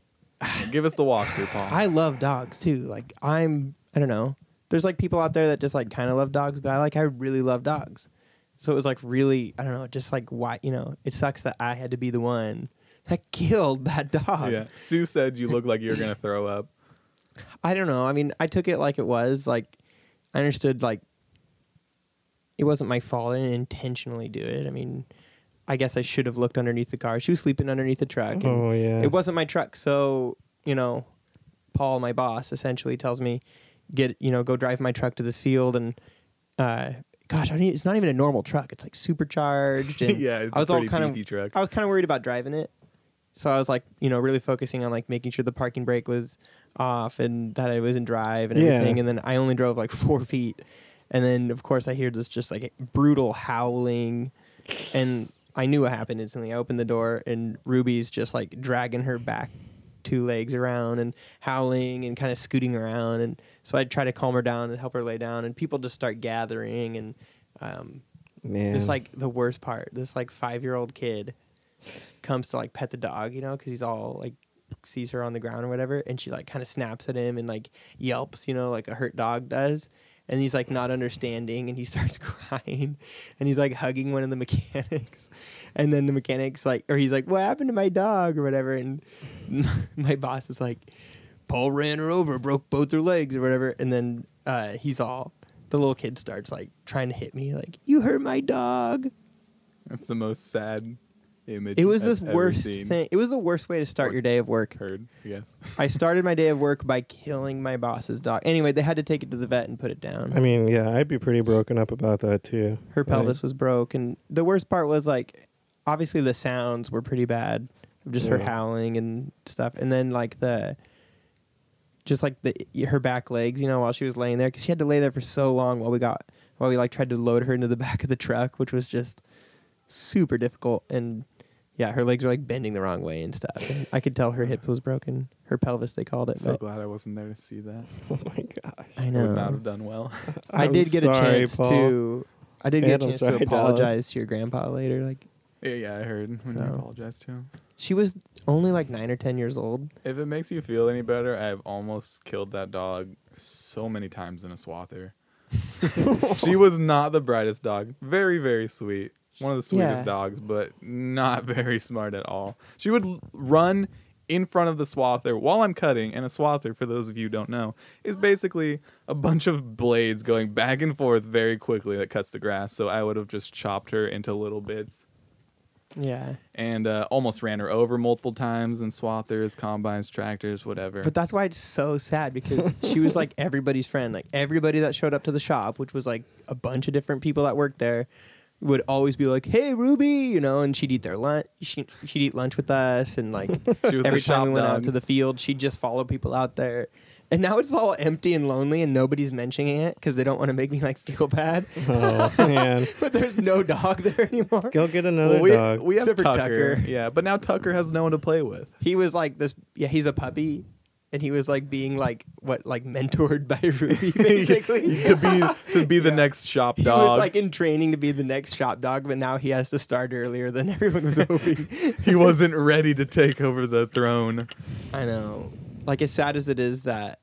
Give us the walkthrough, Paul. I love dogs too. Like I'm, I don't know. There's like people out there that just like kind of love dogs, but I like I really love dogs. So it was like really, I don't know, just like why, you know, it sucks that I had to be the one that killed that dog. Yeah. Sue said you look like you were gonna throw up. I don't know. I mean, I took it like it was. Like, I understood, like, it wasn't my fault. I didn't intentionally do it. I mean, I guess I should have looked underneath the car. She was sleeping underneath the truck. and Oh yeah. It wasn't my truck. So, you know, Paul, my boss, essentially tells me, get, you know, go drive my truck to this field. And, uh, gosh, I don't, it's not even a normal truck. It's like supercharged. And yeah, it's I was a all pretty kind beefy of, truck. I was kind of worried about driving it. So I was like, you know, really focusing on like making sure the parking brake was off and that I was in drive and Yeah. everything. And then I only drove like four feet. And then, of course, I hear this just like brutal howling. And I knew what happened instantly. I opened the door, and Ruby's just like dragging her back two legs around and howling and kind of scooting around. And so I try to calm her down and help her lay down. And people just start gathering. And um, Man. this like the worst part, this like five-year-old kid comes to like pet the dog, you know, because he's all like sees her on the ground or whatever. And she like kind of snaps at him and like yelps, you know, like a hurt dog does. And he's like not understanding, and he starts crying, and he's like hugging one of the mechanics, and then the mechanics like, or he's like, "What happened to my dog?" or whatever, and my boss is like, "Paul ran her over, broke both her legs or whatever," and then uh, he's all, the little kid starts like trying to hit me, like, "You hurt my dog." That's the most sad image. It was I've this ever worst seen. thing. It was the worst way to start Or your day of work. Heard, yes. I started my day of work by killing my boss's dog. Anyway, they had to take it to the vet and put it down. I mean, yeah, I'd be pretty broken up about that too. Her Like, pelvis was broke, and the worst part was like, obviously the sounds were pretty bad, just her Yeah. howling and stuff, and then like the, just like the her back legs, you know, while she was laying there, because she had to lay there for so long while we got while we like tried to load her into the back of the truck, which was just super difficult. And yeah, her legs were like bending the wrong way and stuff. And I could tell her hip was broken, her pelvis they called it. So but glad I wasn't there to see that. Oh my gosh. I I would not know. have done well. I I'm did get a sorry, chance Paul. to. I did And get a I'm chance sorry, to Dallas. apologize to your grandpa later. Like, yeah, yeah, I heard when you So. apologized to him. she was only like nine or ten years old. If it makes you feel any better, I've almost killed that dog so many times in a swather. She was not the brightest dog. Very, very sweet. One of the sweetest Yeah. dogs, but not very smart at all. She would l- run in front of the swather while I'm cutting, and a swather, for those of you who don't know, is basically a bunch of blades going back and forth very quickly that cuts the grass. So I would have just chopped her into little bits. Yeah. And uh, almost ran her over multiple times in swathers, combines, tractors, whatever. But that's why it's so sad, because she was like everybody's friend. Like everybody that showed up to the shop, which was like a bunch of different people that worked there, would always be like, "Hey, Ruby," you know, and she'd eat their lunch. She, she'd eat lunch with us, and like She was every the time shop we went out dog. to the field, she'd just follow people out there. And now it's all empty and lonely, and nobody's mentioning it because they don't want to make me like feel bad. Oh man. But there's no dog there anymore. Go get another Well, we, dog. we have Except for Tucker. Tucker. Yeah, but now Tucker has no one to play with. He was like this. Yeah, he's a puppy, and he was like being like what, like mentored by Ruby, basically. to be to be the Yeah. next shop He dog. was like in training to be the next shop dog, but now he has to start earlier than everyone was hoping. he wasn't ready to take over the throne. I know. Like, as sad as it is that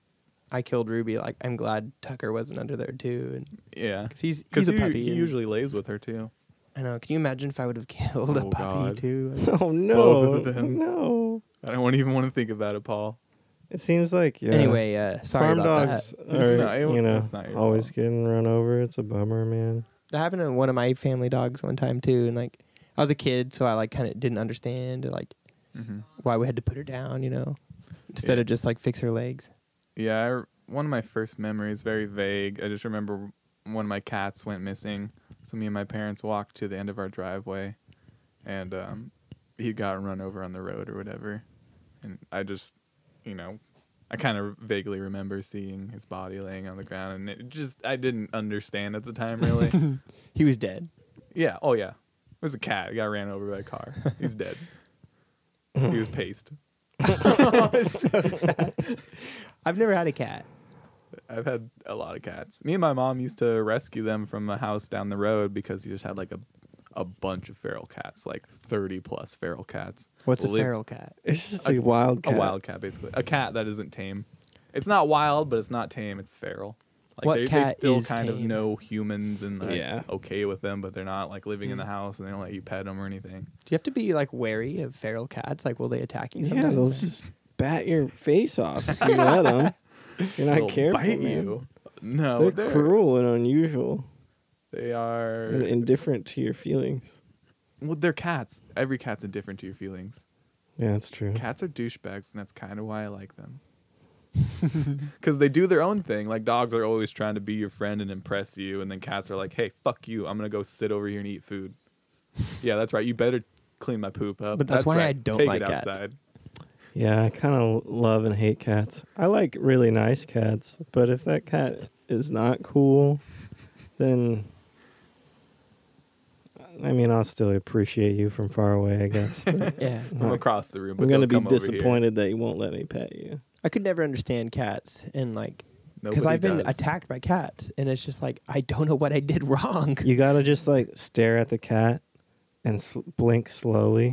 I killed Ruby, like, I'm glad Tucker wasn't under there too. And Yeah, cause he's because he's a he, puppy. he and- usually lays with her too. I know. Can you imagine if I would have killed a Oh, puppy God. too? Like, Oh no. Both of them. No. I don't even want to think about it, Paul. It seems like yeah. Anyway, uh, sorry farm about dogs that. are No, it- you know that's not your always fault. getting run over. It's a bummer, man. That happened to one of my family dogs one time too, and like I was a kid, so I like kind of didn't understand like Mm-hmm. why we had to put her down, you know, instead Yeah. of just like fix her legs. Yeah, I r one of my first memories, very vague. I just remember one of my cats went missing. So me and my parents walked to the end of our driveway, and um, he got run over on the road or whatever. And I just, you know, I kind of vaguely remember seeing his body laying on the ground, and it just I didn't understand at the time really. He was dead. Yeah. Oh yeah. It was a cat. He got ran over by a car. He's dead. He was paced. Oh, it's so sad. I've never had a cat. I've had a lot of cats. Me and my mom used to rescue them from a house down the road because he just had like a a bunch of feral cats, like thirty plus feral cats. What's a Live- feral cat? It's just A- a, wild cat. A wild cat, basically. A cat that isn't tame. It's not wild, but it's not tame. It's feral. Like What they, cat they still is kind of tame? know humans and they're Yeah. okay with them, but they're not like living in Mm. the house and they don't let you pet them or anything. Do you have to be like wary of feral cats? Like, will they attack you? Yeah, Sometimes? they'll just bat your face off if you let them. You're not They'll careful, bite man. you. No, They're, they're, cruel and unusual They are. and indifferent to your feelings. Well, they're cats. Every cat's indifferent to your feelings. Yeah, that's true. Cats are douchebags, and that's kind of why I like them. Because they do their own thing. Like dogs are always trying to be your friend and impress you, and then cats are like, "Hey, fuck you! I'm gonna go sit over here and eat food." Yeah, that's right. You better clean my poop up. But that's why right. I don't Take like it cats. outside. Yeah, I kind of love and hate cats. I like really nice cats, but if that cat is not cool, then I mean I'll still appreciate you from far away, I guess. But Yeah. From I'm across the room. But gonna don't be come over here. disappointed that you won't let me pet you. I could never understand cats and like because Nobody I've been does. attacked by cats and it's just like I don't know what I did wrong. You gotta just like stare at the cat and sl- blink slowly,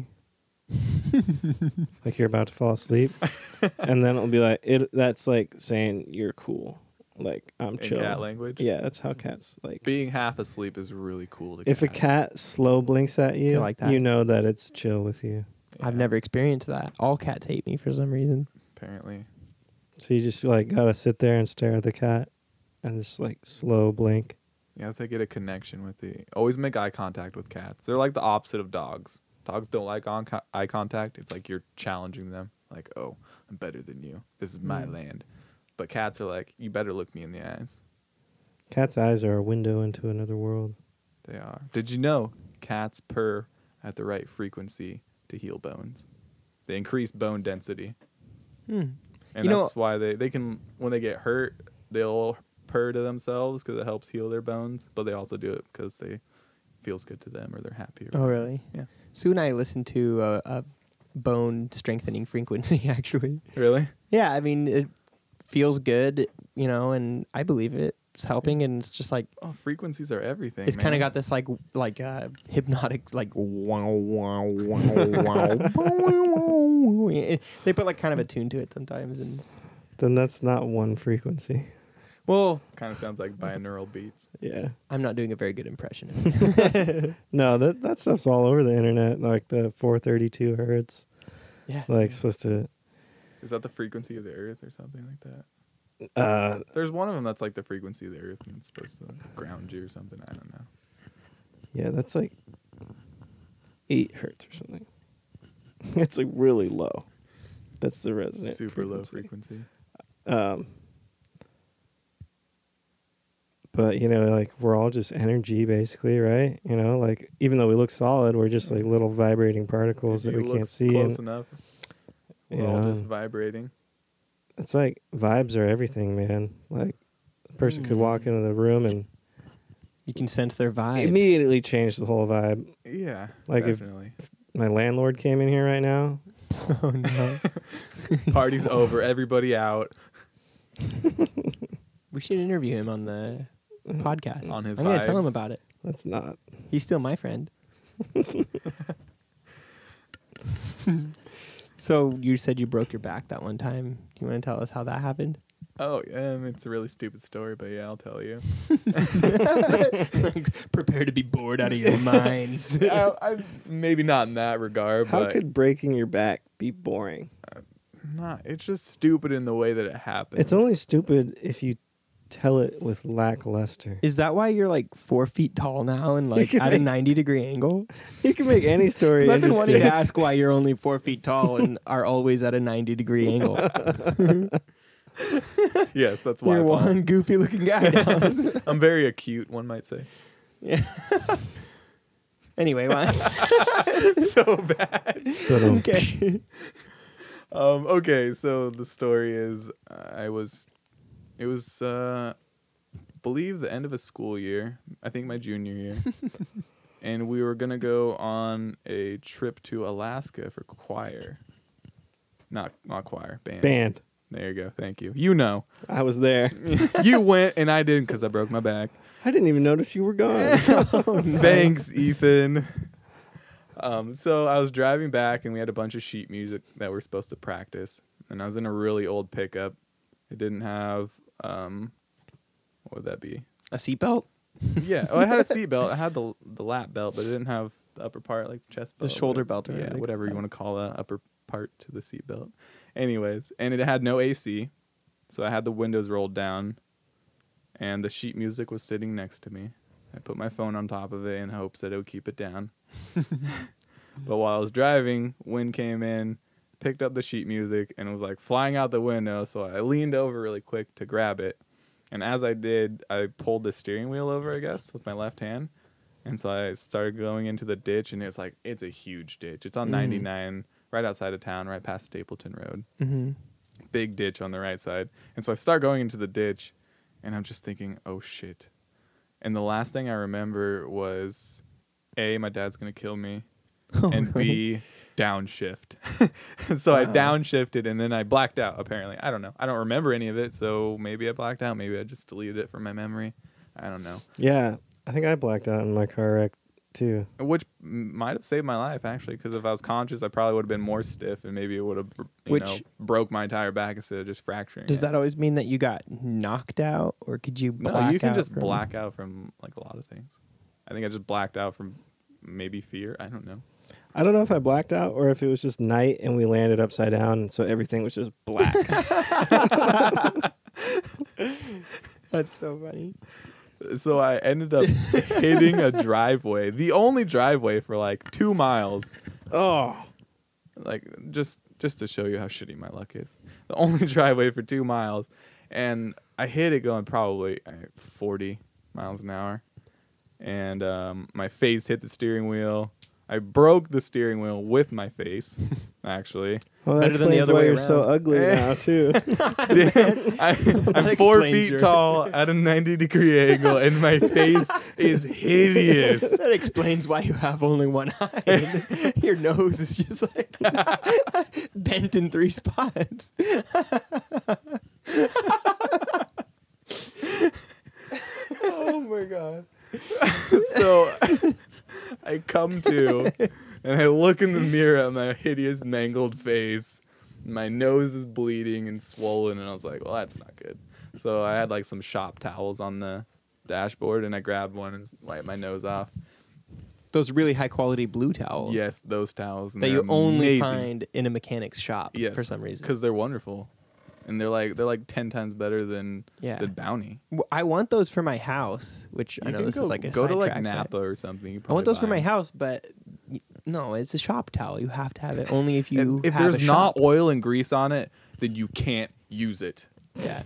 like you're about to fall asleep, and then it'll be like it. That's like saying you're cool. Like I'm In chill. cat language. Yeah, that's how cats like. Being half asleep is really cool to If a cats. cat slow blinks at you, Feel like that. you know that it's chill with you. I've Yeah, never experienced that. All cats hate me for some reason. apparently. So you just like gotta sit there and stare at the cat, and just like slow blink. You have to get a connection with the. Always make eye contact with cats. They're like the opposite of dogs. Dogs don't like on co- eye contact. It's like you're challenging them. Like, oh, I'm better than you. This is my Mm. land. But cats are like, you better look me in the eyes. Cat's eyes are a window into another world. They are. Did you know cats purr at the right frequency to heal bones? They increase bone density. Hmm. And You know- that's why they, they can, when they get hurt, they'll purr to themselves because it helps heal their bones. But they also do it because they feels good to them or they're happy. Or Oh, whatever. really? Yeah. Sue and I listened to a, a bone strengthening frequency, actually. Really? Yeah, I mean, it feels good, you know, and I believe it. It's helping, and it's just like, Oh, frequencies are everything. it's kind of man. got this like, like uh, hypnotic, like, wow, wow, wow, wow. They put like kind of a tune to it sometimes. And, Then that's not one frequency. well, Kind of sounds like binaural beats. Yeah. I'm not doing a very good impression of it. No, that that stuff's all over the internet, like the four thirty-two hertz, Yeah. like supposed to. Is that the frequency of the earth or something like that? Uh, There's one of them that's like the frequency of the earth and it's supposed to ground you or something. I don't know. yeah, that's like eight hertz or something. It's like really low. That's the resonant. Super low frequency. frequency. Um, but you know, like we're all just energy, basically, right? You know, like even though we look solid, we're just like little vibrating particles If that you we look can't see. Close And enough. We're all Yeah. just vibrating. it's like vibes are everything, man. Like a person could walk Mm. into the room and You can sense their vibes. immediately change the whole vibe. Yeah. Like if- definitely. My landlord came in here right now. Oh, no. Party's over. Everybody out We should interview him on the podcast. on his I'm going to tell him vibes. about it. That's not. He's still my friend. So you said you broke your back that one time. Do you want to tell us how that happened? Oh, yeah. um, It's a really stupid story, but yeah, I'll tell you. Prepare to be bored out of your minds. I, I, maybe not in that regard, How but could breaking your back be boring? not. It's just stupid in the way that it happened. It's only stupid if you tell it with lackluster. Is that why you're like four feet tall now and like can at a make- ninety degree angle? You can make any story 'Cause I've been wanting interesting. to ask why you're only four feet tall and are always at a ninety degree angle. Yes, that's why. You're Paul. one goofy looking guy now. I'm very acute, one might say. Yeah. Anyway, why? So bad. But, um, Okay. Um, okay, so the story is uh, I was, it was, uh, believe the end of a school year. I think my junior year. And we were going to go on a trip to Alaska for choir. Not not choir, band. Band. There you go. Thank you. You know. I was there. You went and I didn't because I broke my back. I didn't even notice you were gone. Thanks, Ethan. Um, so I was driving back, and we had a bunch of sheet music that we're supposed to practice. And I was in a really old pickup. It didn't have, um, what would that be? A seatbelt? Yeah, oh, I had a seat belt. I had the the lap belt, but it didn't have the upper part, like the chest The belt. shoulder belt or Yeah, whatever they whatever call you it. want to call the upper part to the seat belt. Anyways, and it had no A C, so I had the windows rolled down, and the sheet music was sitting next to me. I put my phone on top of it in hopes that it would keep it down. But while I was driving, wind came in, picked up the sheet music, and it was like flying out the window. So I leaned over really quick to grab it. And as I did, I pulled the steering wheel over, I guess, with my left hand. And so I started going into the ditch, and it's like, it's a huge ditch. It's on Mm. ninety-nine, right outside of town, right past Stapleton Road. Mm-hmm. Big ditch on the right side. And so I start going into the ditch, And I'm just thinking, oh shit. And the last thing I remember was A, my dad's gonna kill me, Oh, and really? B, downshift. So I Wow. downshifted and then I blacked out, apparently. I don't know. I don't remember any of it, so maybe I blacked out. Maybe I just deleted it from my memory. I don't know. Yeah, I think I blacked out in my car wreck too. Which m- might have saved my life, actually, because if I was conscious, I probably would have been more stiff and maybe it would have, you Which- know, broke my entire back instead of just fracturing Does it. that always mean that you got knocked out, or could you black No, you can out just from- black out from like a lot of things. I think I just blacked out from maybe fear. I don't know. I don't know if I blacked out or if it was just night and we landed upside down, and so everything was just black. That's so funny. So I ended up hitting a driveway, the only driveway for like two miles. Oh, Like just just to show you how shitty my luck is. The only driveway for two miles, and I hit it going probably uh, forty miles an hour, and um, my face hit the steering wheel. I broke the steering wheel with my face, actually. well, that Better than the explains other why way you're so around. ugly now too. I, I'm That four explains feet your- tall at a ninety degree angle, and my face is hideous. That explains why you have only one eye. Your nose is just like bent in three spots. Oh my god. So I come to and I look in the mirror at my hideous mangled face. My nose is bleeding and swollen, and I was like, well, that's not good. So I had like some shop towels on the dashboard, and I grabbed one and wiped my nose off. Those really high quality blue towels. Yes, those towels. And That they're you only amazing. find in a mechanic's shop Yes, for some reason. because they're wonderful, and they're like they're like ten times better than Yeah. the Bounty. W- I want those for my house, which I You know can this go, is like a go to like sidetrack, Napa but or something. You I want probably those for buy my 'em. house, but y- no, it's a shop towel. You have to have it only if you And if have there's a not shop. oil and grease on it, then you can't use it. Yeah.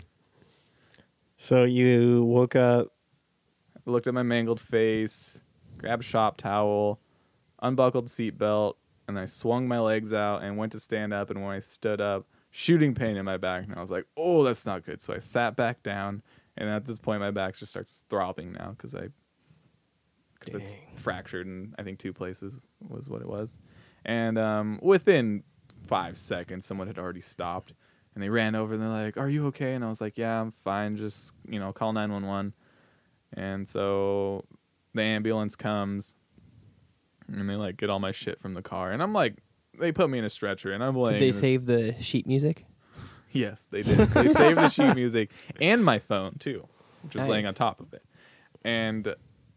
So you woke up. I looked at my mangled face, grabbed a shop towel, unbuckled the seatbelt, and I swung my legs out and went to stand up. And when I stood up, shooting pain in my back, and I was like, "Oh, that's not good." So I sat back down, and at this point, my back just starts throbbing now because I because it's Dang. fractured in I think two places was what it was. And um, within five seconds, someone had already stopped, and they ran over and they're like, "Are you okay?" And I was like, "Yeah, I'm fine. Just you know, call nine one one." And so the ambulance comes, and they like get all my shit from the car, and I'm like, they put me in a stretcher, and I'm laying. Did they in this- save the sheet music? Yes, they did. They saved the sheet music and my phone too, which was laying Nice. on top of it. And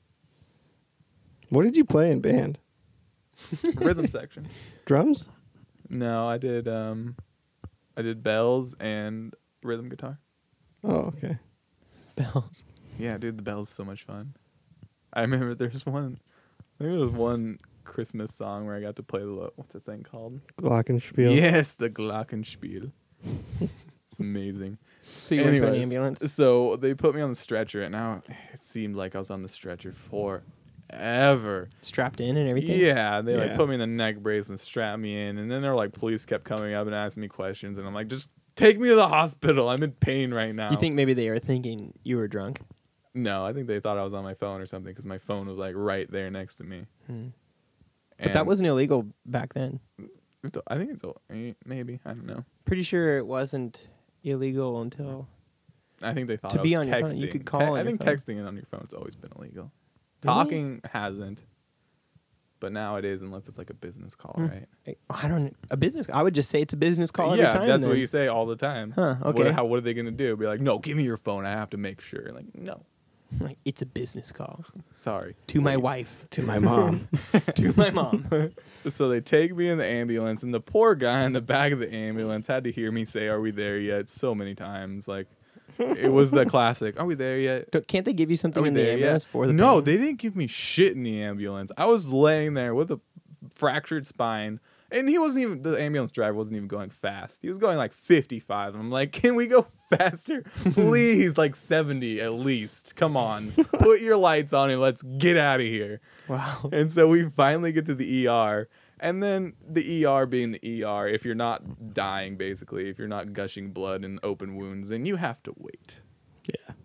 What did you play in band? rhythm section. Drums? No, I did. Um, I did bells and rhythm guitar. Oh, okay. Bells. Yeah, dude, the bells so much fun. I remember there's one. I think there was one Christmas song where I got to play the lo- what's the thing called? Glockenspiel. Yes, the Glockenspiel. It's amazing. So you went to an Anyways, ambulance? So they put me on the stretcher, and now it seemed like I was on the stretcher forever. Strapped in and everything? Yeah, they like Yeah. put me in the neck brace and strapped me in, and then they're like, police kept coming up and asking me questions, and I'm like, just take me to the hospital. I'm in pain right now. You think maybe they were thinking you were drunk? No, I think they thought I was on my phone or something because my phone was like right there next to me. Hmm. But that And wasn't illegal back then. it's- I think it's eh, maybe I don't know. Pretty sure it wasn't illegal until. I think they thought To I be was on your texting. phone, you could call Te- on I your think phone. texting it on your phone has always been illegal. Really? Talking hasn't, but now it is unless it's like a business call, Hmm. right? I- I don't. A business. I would just say it's a business call yeah, every time. that's then. what you say all the time. Huh, What- okay. how, what are they gonna do? Be like, no, give me your phone. I have to make sure. Like, no, Like, it's a business call sorry. to my Wait. wife, To my mom. to my mom. So they take me in the ambulance, and the poor guy in the back of the ambulance had to hear me say, "Are we there yet?" so many times. Like, it was the classic, "Are we there yet?" Don't- Can't they give you Are something we in the there ambulance yet? for the? No, pain? they didn't give me shit in the ambulance. I was laying there with a fractured spine, and he wasn't even, the ambulance driver wasn't even going fast. He was going like fifty-five, and I'm like, can we go faster? Please, like seventy at least. Come on. Put your lights on and let's get out of here. Wow. And so we finally get to the E R. And then the E R being the E R, if you're not dying, basically, if you're not gushing blood and open wounds, then you have to wait. Yeah.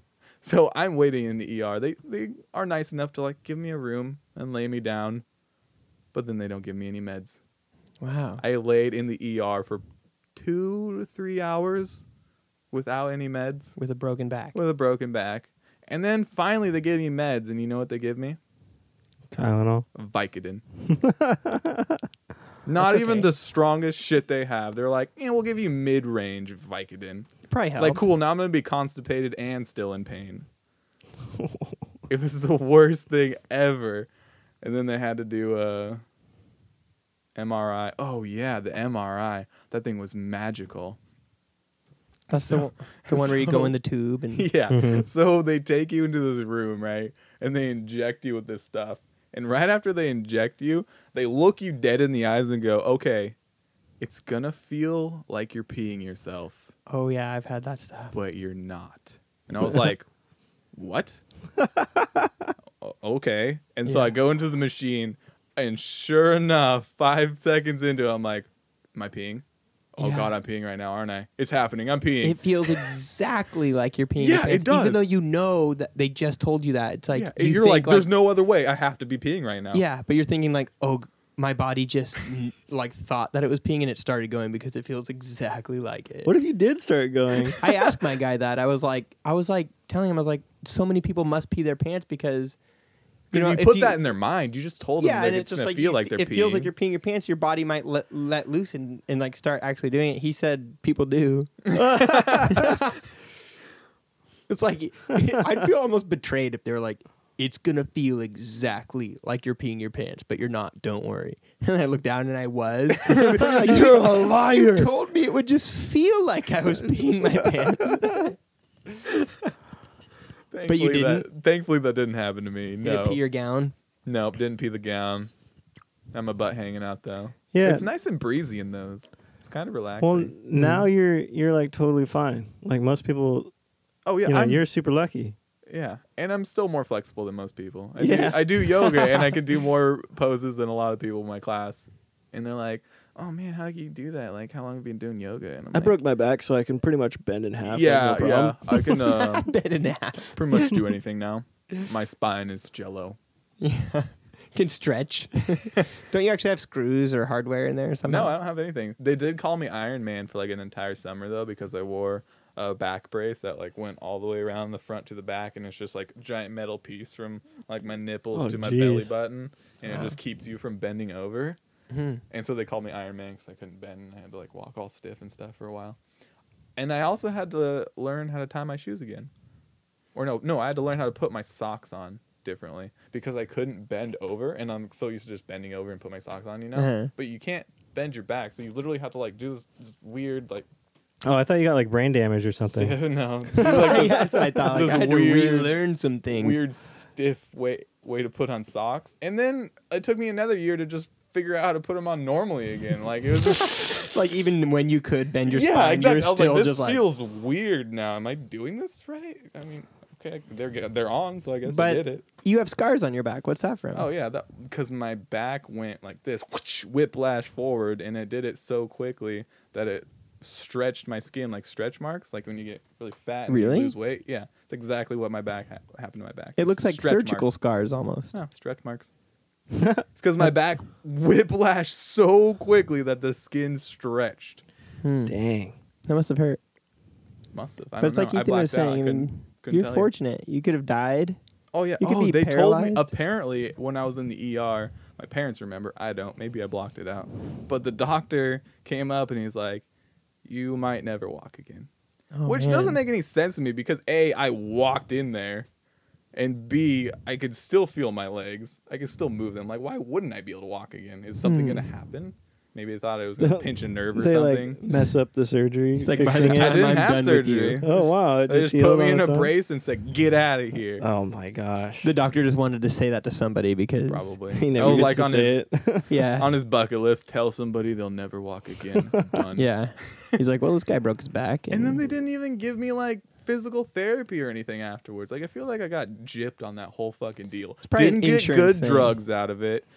So I'm waiting in the E R. They they are nice enough to like give me a room and lay me down, but then they don't give me any meds. Wow. I laid in the E R for two to three hours without any meds, With a broken back. with a broken back. And then finally they gave me meds, and you know what they give me? Tylenol. Vicodin. Not That's even okay. the strongest shit they have. They're like, yeah, we'll give you mid-range Vicodin. Probably helped. Like, cool, now I'm going to be constipated and still in pain. It was the worst thing ever. And then they had to do a M R I. Oh, yeah, the M R I. That thing was magical. That's So- the, the one where you so- go in the tube and Yeah. Mhm. So they take you into this room, right? And they inject you with this stuff. And right after they inject you, they look you dead in the eyes and go, okay, it's going to feel like you're peeing yourself, oh yeah, I've had that stuff. but you're not. And I was like, what? O- okay. And so I Yeah. go into the machine, and sure enough, five seconds into it, I'm like, am I peeing? Oh, Yeah. God, I'm peeing right now, aren't I? It's happening. I'm peeing. It feels exactly like you're peeing. Yeah, your it pants, does. Even though you know that they just told you that. It's like yeah. you You're think, like, there's no other way. I have to be peeing right now. Yeah, but you're thinking like, oh, g- my body just n- like thought that it was peeing and it started going because it feels exactly like it. What if you did start going? I asked my guy that. I was like, I was like telling him, I was like, so many people must pee their pants because You, you know you if put you- that in their mind. You just told yeah, them and that it's it's just gonna like feel you- like they're it peeing. feels like you're peeing your pants. Your body might let let loose and, and like start actually doing it. He said people do. It's like I'd feel almost betrayed if they were like, it's gonna feel exactly like you're peeing your pants, but you're not. Don't worry. And I looked down and I was. Like, You're a liar. You told me it would just feel like I was peeing my pants. Thankfully, you That, thankfully, that didn't happen to me. You No, had to pee your gown. nope, didn't pee the gown. Got my butt hanging out though. Yeah. It's nice and breezy in those. It's kind of relaxing. Well, now you're you're like totally fine. Like most people, oh yeah, you know, I'm, you're super lucky. yeah, and I'm still more flexible than most people. I Yeah. do, I do yoga and I can do more poses than a lot of people in my class. And they're like, "Oh man, how do you do that? Like, how long have you been doing yoga?" And I'm I like, broke my back, so I can pretty much bend in half. Yeah, like, no yeah, problem. I can uh, Bed and a half. pretty much do anything now. My spine is jello. Yeah. Can stretch. Don't you actually have screws or hardware in there or something? No, I don't have anything. They did call me Iron Man for like an entire summer though, because I wore a back brace that like went all the way around the front to the back, and it's just like a giant metal piece from like my nipples Oh, to my belly jeez. button, and Wow. it just keeps you from bending over. Hmm. And so they called me Iron Man because I couldn't bend, and I had to like walk all stiff and stuff for a while. And I also had to learn how to tie my shoes again, or no, no, I had to learn how to put my socks on differently because I couldn't bend over, and I'm so used to just bending over and put my socks on, you know. Uh-huh. But you can't bend your back, so you literally have to like do this, this weird like Oh, I thought you got like brain damage or something. no, do, like, Yeah, that's what I thought. Like, this I had weird- to relearn some things. weird stiff way way to put on socks, and then it took me another year to just figure out how to put them on normally again. Like it was just Like even when you could bend your yeah, spine, exactly. you I were was still like, this just like. feels weird now. Am I doing this right? I mean, okay, they're g- they're on, so I guess I But did it. you have scars on your back. What's that from? Oh yeah, that because my back went like this, whoosh, whiplash forward, and it did it so quickly that it stretched my skin like stretch marks, like when you get really fat and Really? you lose weight. Yeah, it's exactly what my back ha- happened to my back. It looks like Stretch surgical marks. scars almost. No, stretch marks. It's because my back whiplashed so quickly that the skin stretched. Hmm. Dang. That must have hurt. Must have. I But it's don't like know. I Ethan was blacked out. I saying. I couldn't- mean, couldn't you're tell you. fortunate. You could have died. Oh yeah. You could oh, be they told me. paralyzed. Apparently, when I was in the E R, my parents remember. I don't. Maybe I blocked it out. But the doctor came up and he's like, "You might never walk again," Oh, which man. doesn't make any sense to me because A, I walked in there, and B, I could still feel my legs. I could still move them. Like, why wouldn't I be able to walk again? Is something Hmm. gonna happen? Maybe they thought I was gonna pinch a nerve or They something. like mess up the surgery. It's like by fixing the it. time I didn't I'm have done with you. surgery. Oh wow! It They just, just put healed me on in a its own? brace and said, "Get out of here." Oh my gosh! The doctor just wanted to say that to somebody because Probably. He That never was gets like to on say his it. yeah, on his bucket list. Tell somebody they'll never walk again. Done. yeah. He's like, well, this guy broke his back, and, And then they didn't even give me like physical therapy or anything afterwards. Like I feel like I got gypped on that whole fucking deal. probably Didn't an get good insurance thing. drugs out of it.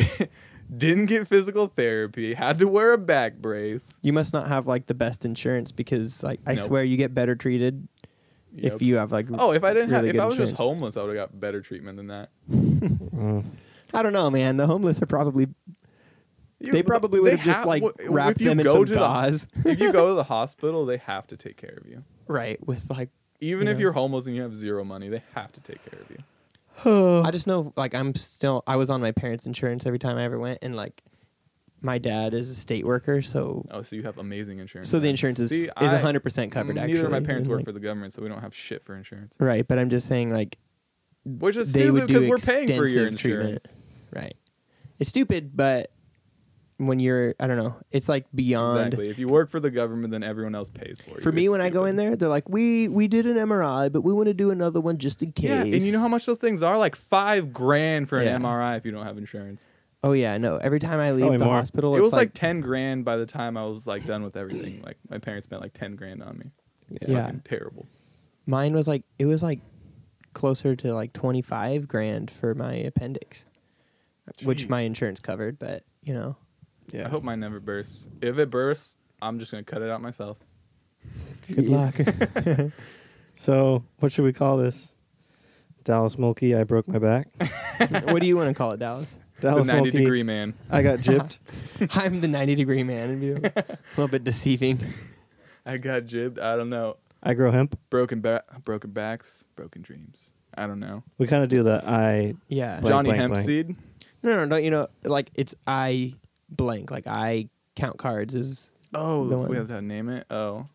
Didn't get physical therapy. Had to wear a back brace. you must not have like the best insurance because like I Nope. swear you get better treated Yep. if you have like. Oh, if I didn't really have, if good I was just insurance. homeless, I would have got better treatment than that. Mm. I don't know, man. The homeless are probably. You- They probably would they have just have- like w- wrapped if you them in go some to the- gauze. if you go to the hospital, they have to take care of you. Right, with like. Even You if know. you're homeless and you have zero money, they have to take care of you. I just know, like, I'm still. I was on my parents' insurance every time I ever went, and like, my dad is a state worker, so Oh, so you have amazing insurance. so the then. insurance is See, is I- hundred percent covered. Neither Actually, of my parents and, work like- for the government, so we don't have shit for insurance. Right, but I'm just saying, like, Which is they stupid would do because we're paying for your extensive treatment. insurance. Right, it's stupid, but when you're, I don't know, it's like beyond. Exactly. If you work for the government, then everyone else pays for you. For me, It's when I go stupid. in there, they're like, "We we did an M R I, but we want to do another one just in case." Yeah, and you know how much those things are? Like five grand for an Yeah. M R I if you don't have insurance. Oh yeah, no. Every time I leave Probably the more. hospital, It it's was like, like, ten grand by the time I was like done with everything. Like my parents spent like ten grand on me. It's Yeah. fucking terrible. mine was like it was like closer to like twenty five grand for my appendix, which Jeez. my insurance covered. But you know, Yeah. I hope mine never bursts. If it bursts, I'm just gonna cut it out myself. good luck. So, what should we call this? Dallas Mulkey, I broke my back. What do you want to call it, Dallas? Dallas the ninety Mulkey, degree man. I got gypped. I'm the ninety degree man. It'd be a little bit deceiving. I got jibbed. I don't know. I grow hemp. Broken back, broken backs, broken dreams. I don't know. We kind of do the I. Yeah. Blank, Johnny blank, Hempseed. No, no, don't you know? Like it's I blank. Like I count cards is Oh, The we one. have to name it. Oh,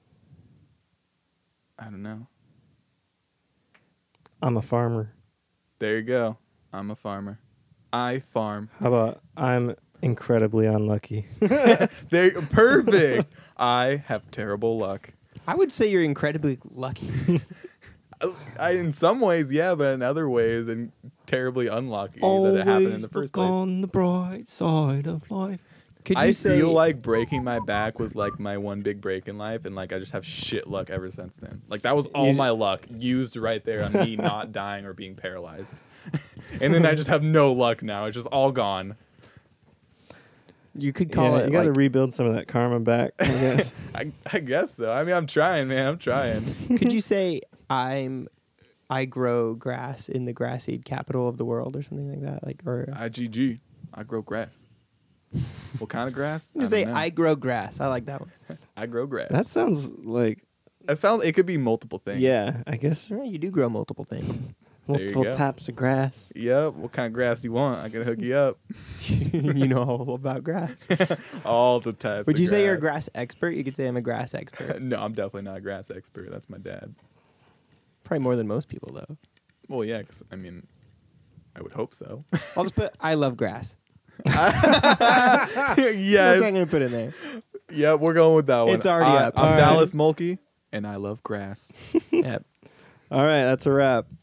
I don't know. I'm a farmer. There you go. I'm a farmer. I farm. How about I'm incredibly unlucky? There, perfect. I have terrible luck. I would say you're incredibly lucky. I, I, in some ways, yeah, but in other ways, and terribly unlucky that it happened in the first place. on the bright side of life. Could you I say feel like breaking my back was like my one big break in life, and like I just have shit luck ever since then. Like that was all You- my luck used right there on me not dying or being paralyzed, and then I just have no luck now. It's just all gone. you could call yeah, it you got to like, rebuild some of that karma back. I guess. I, I guess so. I mean, I'm trying, man. I'm trying. could you say I'm I grow grass in the grass seed capital of the world or something like that? Like or I G G. I grow grass. What kind of grass? you I say don't know. I grow grass. I like that one. I grow grass. That sounds like That sounds. It could be multiple things. yeah. I guess Yeah, you do grow multiple things. There you multiple go. types of grass. Yep. What kind of grass you want? I can hook you up. You know all about grass. All the types. Would of you say you're a grass. grass expert? You could say I'm a grass expert. No, I'm definitely not a grass expert. That's my dad. Probably more than most people though. Well, yeah, 'cause, I mean, I would hope so. I'll just put I love grass. That's what I'm yes. gonna put in there. Yeah, we're going with that one. It's already I- up. I'm All right. Dallas Mulkey, and I love grass. Yep. All right, that's a wrap.